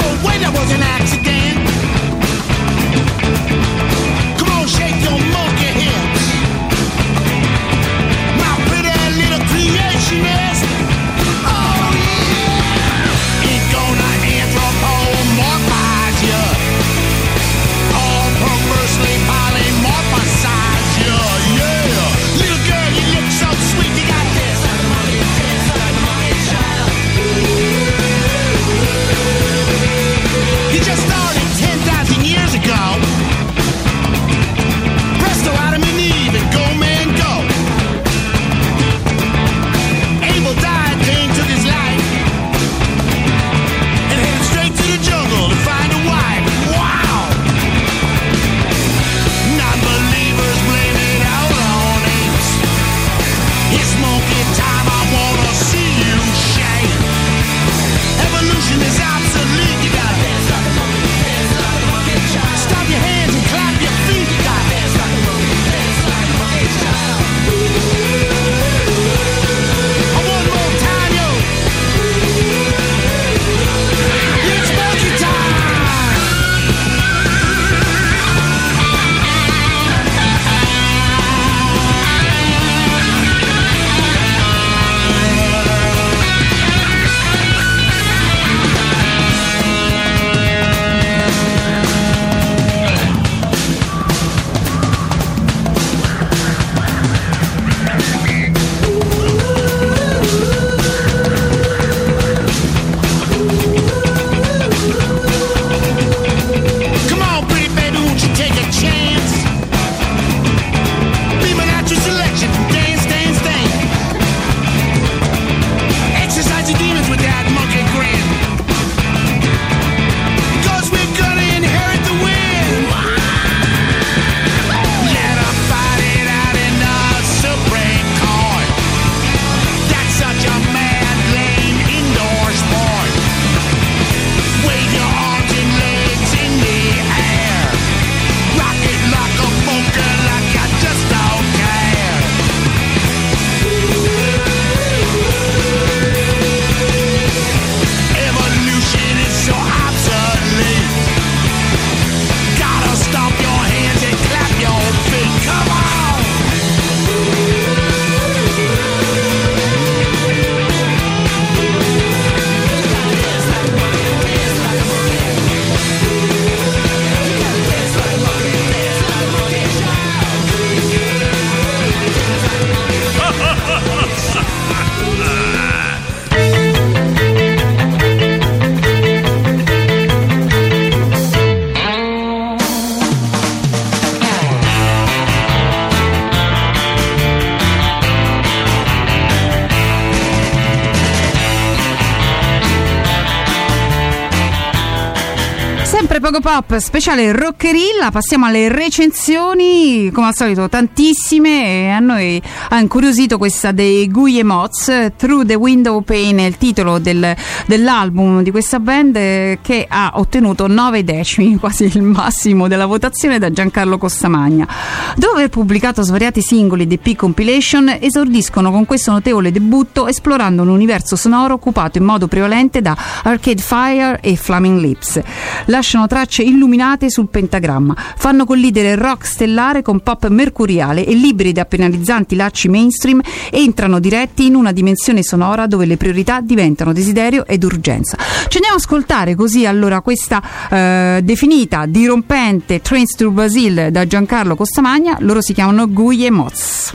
Sempre Poco Pop, speciale Rockerilla. Passiamo alle recensioni, come al solito tantissime, e a noi ha incuriosito questa dei Guillemots, Through the Window Pane, il titolo del, dell'album di questa band, eh, che ha ottenuto nove decimi, quasi il massimo della votazione, da Giancarlo Costamagna. Dopo aver pubblicato svariati singoli di P compilation, esordiscono con questo notevole debutto esplorando un universo sonoro occupato in modo prevalente da Arcade Fire e Flaming Lips. Lasciano tracce illuminate sul pentagramma, fanno collidere rock stellare con pop mercuriale e, liberi da penalizzanti lacci mainstream, entrano diretti in una dimensione sonora dove le priorità diventano desiderio ed urgenza. Ci andiamo a ascoltare così allora questa eh, definita dirompente Trains to Brazil da Giancarlo Costamagna. Loro si chiamano Guillemots.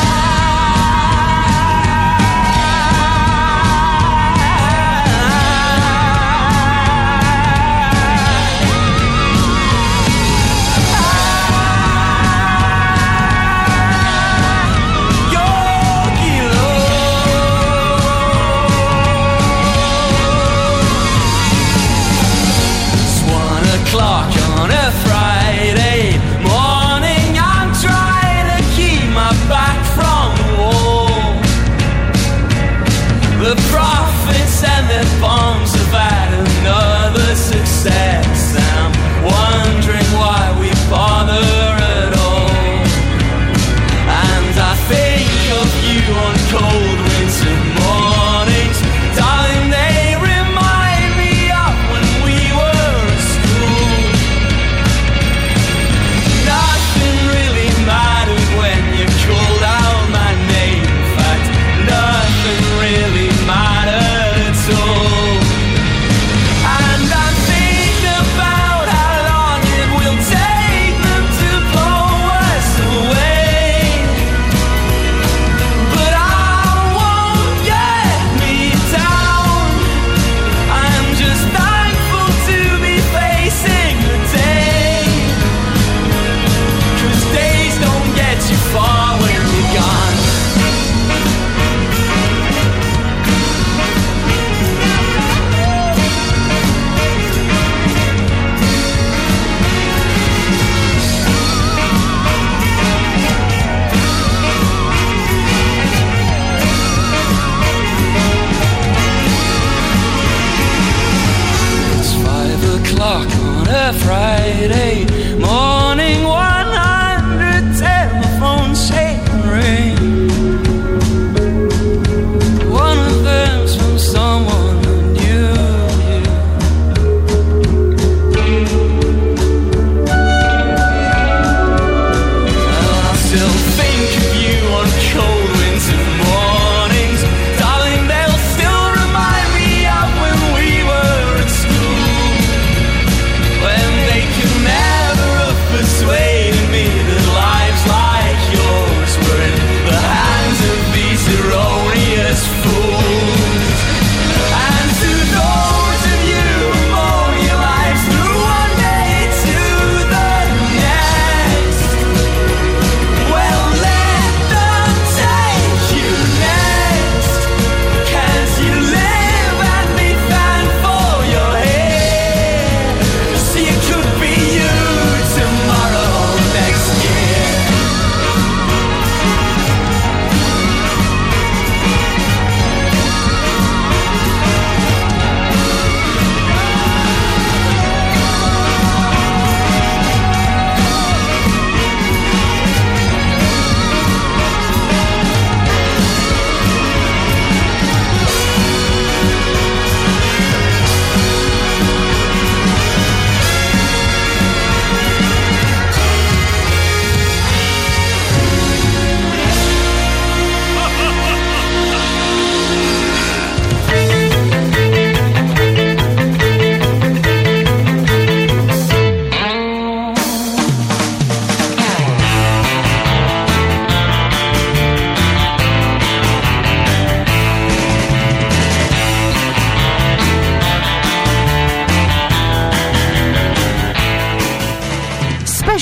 Ah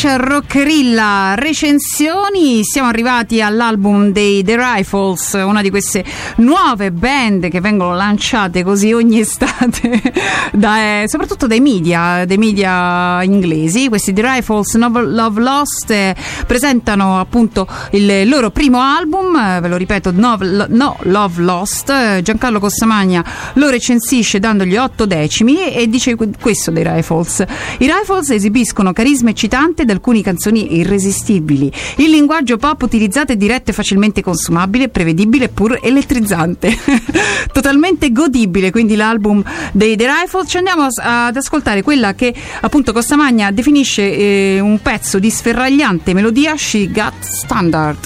Special Rockerilla recensioni. Siamo arrivati all'album dei The Rifles, una di queste nuove band che vengono lanciate così ogni estate da, eh, soprattutto dai media dai media inglesi. Questi The Rifles Love, Love Lost eh, presentano appunto il loro primo album, eh, ve lo ripeto, no, no Love Lost. Giancarlo Costamagna lo recensisce dandogli otto decimi e dice questo dei Rifles: i Rifles esibiscono carisma eccitante ed alcune canzoni irresistibili. Il linguaggio pop utilizzato è diretto e facilmente consumabile, prevedibile pur elettrizzante. Totalmente godibile quindi l'album dei The Rifles. Ci andiamo ad ascoltare quella che appunto Costamagna definisce eh, un pezzo di sferragliante melodia, She Got Standard.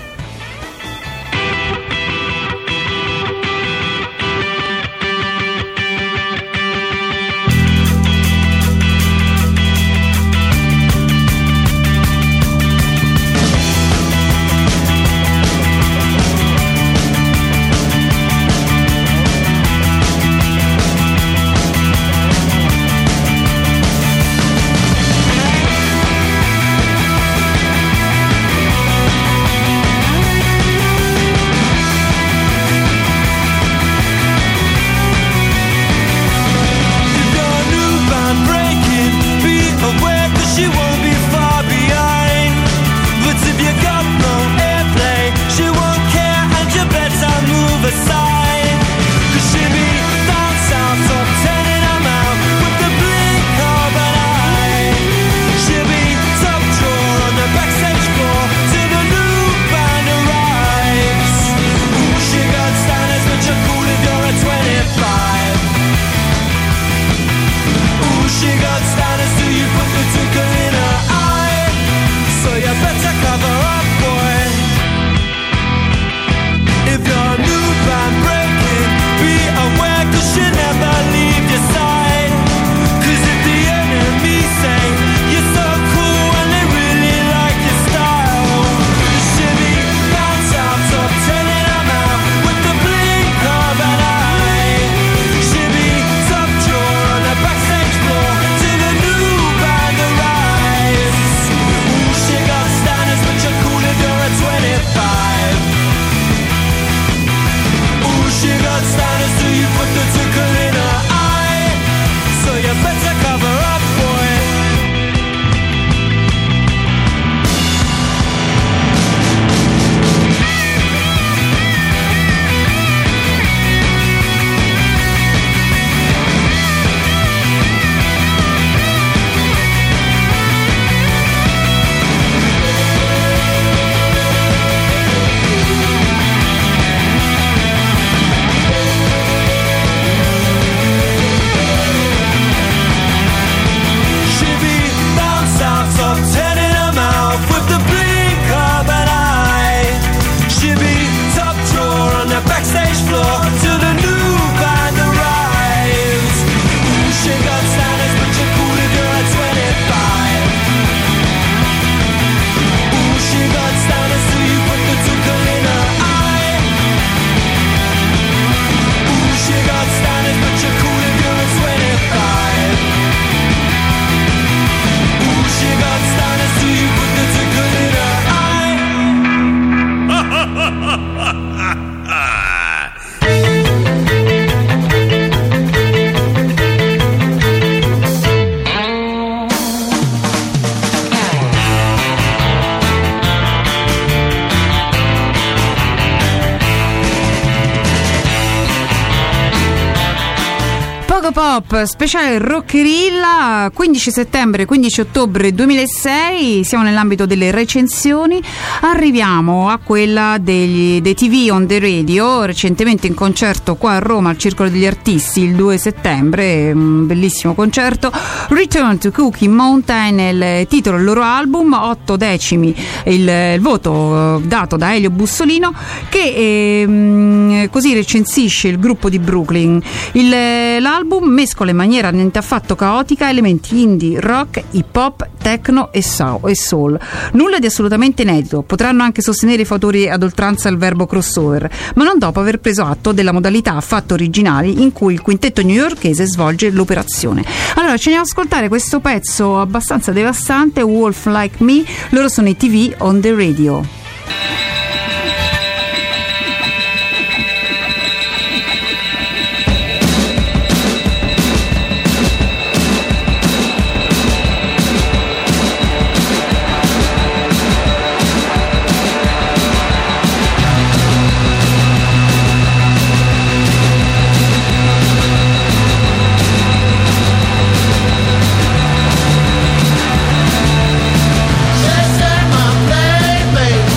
Pop speciale Rockerilla, quindici settembre quindici ottobre duemilasei. Siamo nell'ambito delle recensioni, arriviamo a quella degli, dei T V on the radio, recentemente in concerto qua a Roma al Circolo degli Artisti il due settembre, un bellissimo concerto. Return to Cookie Mountain è il titolo del loro album, otto decimi il, il voto dato da Elio Bussolino, che eh, così recensisce il gruppo di Brooklyn. Il, l'album messo mescola in maniera niente affatto caotica elementi indie, rock, hip hop, techno e soul. Nulla di assolutamente inedito. Potranno anche sostenere i fautori ad oltranza il verbo crossover, ma non dopo aver preso atto della modalità affatto originali in cui il quintetto newyorkese svolge l'operazione. Allora ci andiamo ad ascoltare questo pezzo abbastanza devastante, Wolf Like Me. Loro sono i T V on the Radio. She said, my baby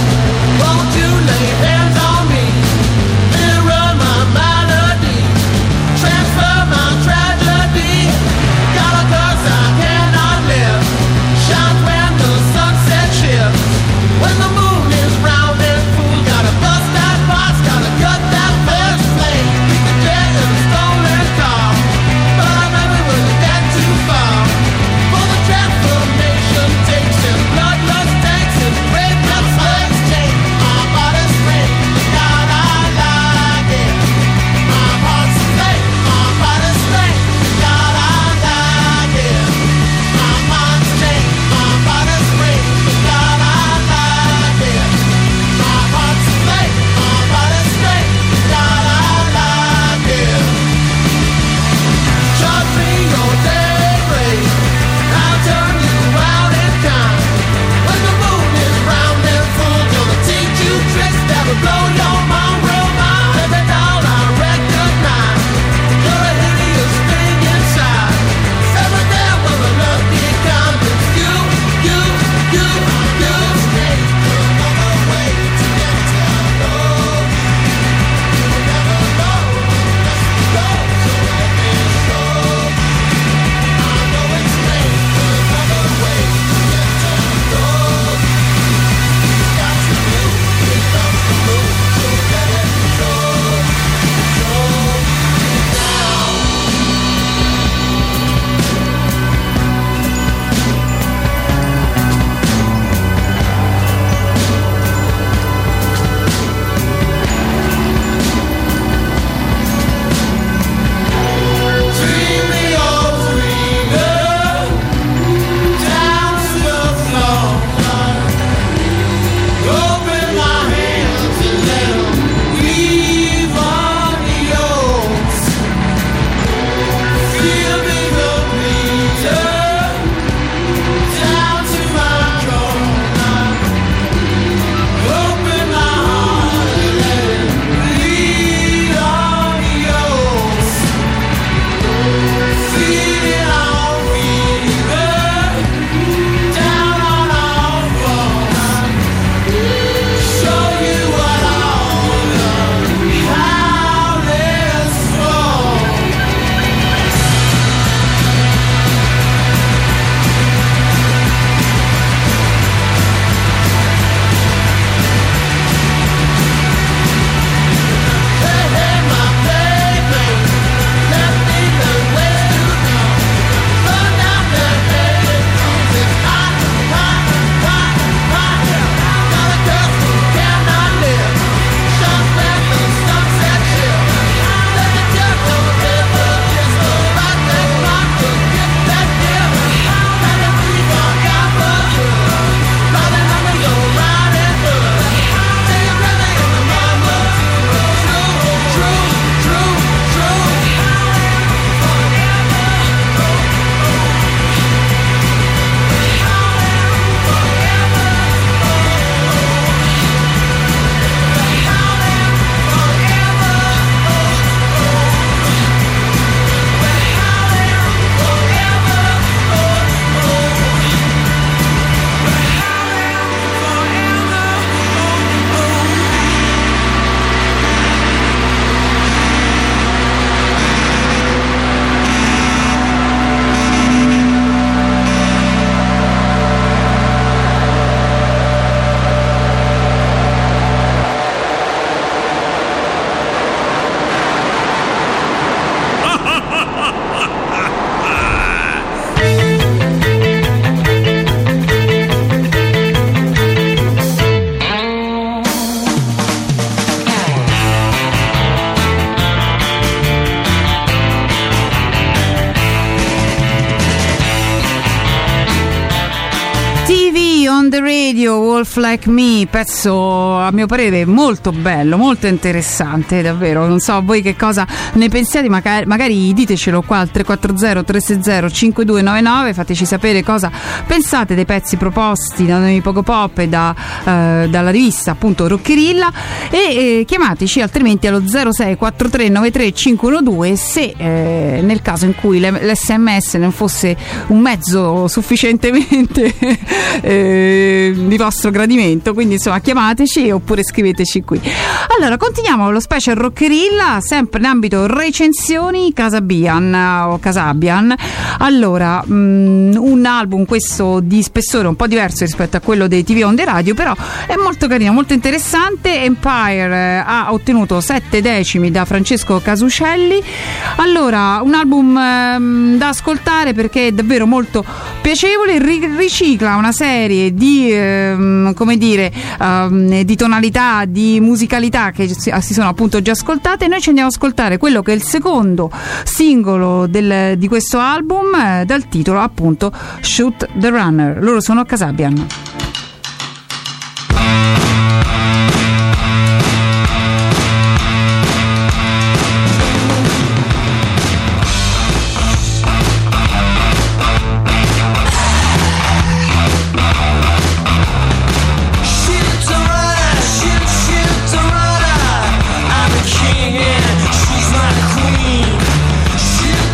Radio, Wolf Like Me, pezzo a mio parere molto bello, molto interessante, davvero. Non so voi che cosa ne pensiate, magari, magari ditecelo qua al tre quattro zero tre sei zero cinque due nove nove, fateci sapere cosa pensate dei pezzi proposti da noi Poco Pop e da, eh, dalla rivista appunto Rockerilla, e eh, chiamateci altrimenti allo zero sei quattro tre nove tre cinque uno due se eh, nel caso in cui l'esse emme esse non fosse un mezzo sufficientemente eh, di vostro gradimento, quindi insomma chiamateci oppure scriveteci qui. Allora continuiamo con lo special Rockerilla, sempre in ambito recensioni, Casabian o Casabian. Allora mh, un album questo di spessore un po' diverso rispetto a quello dei tivù on the radio, però è molto carino, molto interessante. Empire eh, ha ottenuto sette decimi da Francesco Casuscelli. Allora un album ehm, da ascoltare perché è davvero molto piacevole, ri- ricicla una serie di ehm, come dire ehm, di tonalità, di musicalità che si, si sono appunto già ascoltate. Noi ci andiamo ad ascoltare quello che è il secondo singolo del, di questo album eh, dal titolo appunto Shoot the Runner. Loro sono Casabian.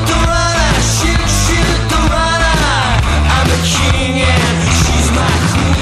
King and she's my queen.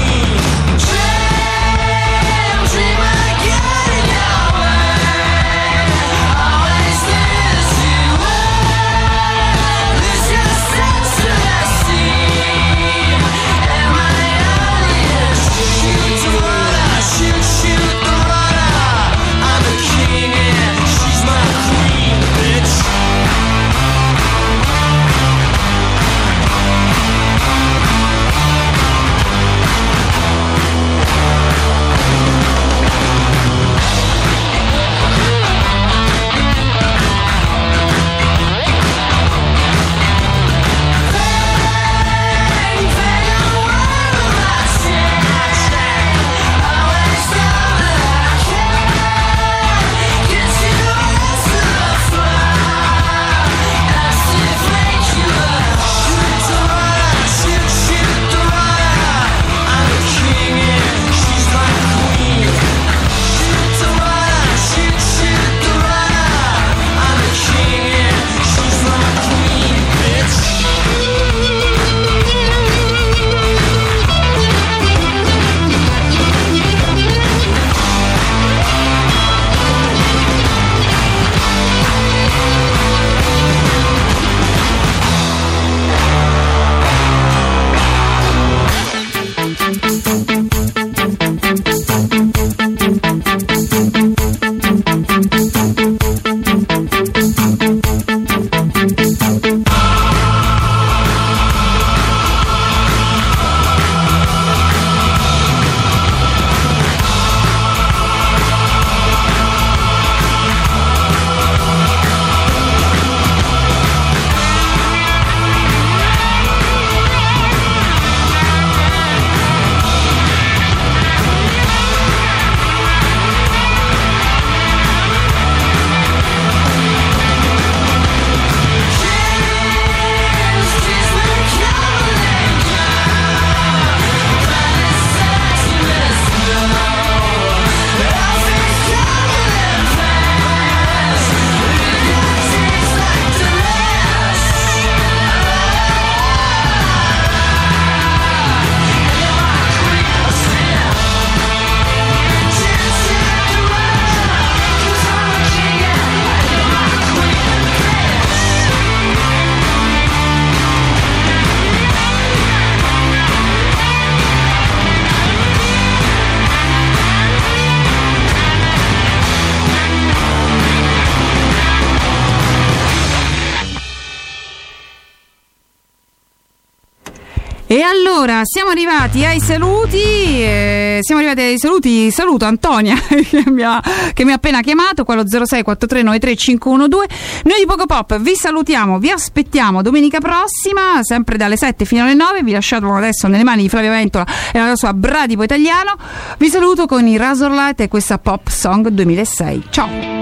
Allora, siamo arrivati ai saluti, eh, siamo arrivati ai saluti, saluto Antonia che mi ha, che mi ha appena chiamato, quello zero sei quattro tre nove tre cinque uno due. Noi di Poco Pop vi salutiamo, vi aspettiamo domenica prossima, sempre dalle sette fino alle nove, vi lasciamo adesso nelle mani di Flavio Ventola e la sua Bradipo italiano. Vi saluto con i Razorlight e questa Pop Song duemilasei. Ciao!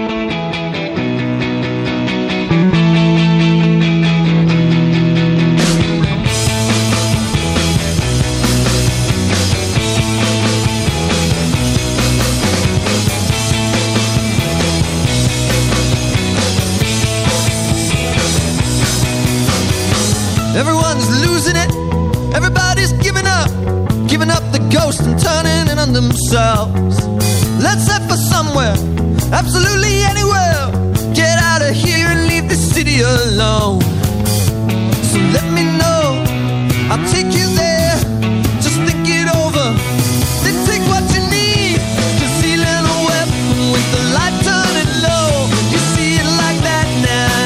Everyone's losing it, everybody's giving up, giving up the ghost and turning in on themselves. Let's head for somewhere, absolutely anywhere. Get out of here and leave the city alone. So let me know, I'll take you there. Just think it over, then take what you need. Concealing a weapon with the light turning low. You see it like that now.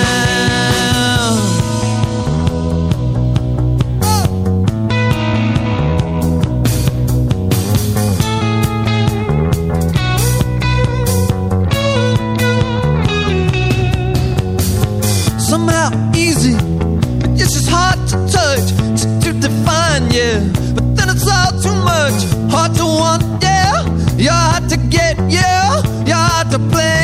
Somehow easy, but it's just hard to touch, to, to define, yeah. But then it's all too much, hard to want, yeah. You're hard to get, yeah. You're hard to play.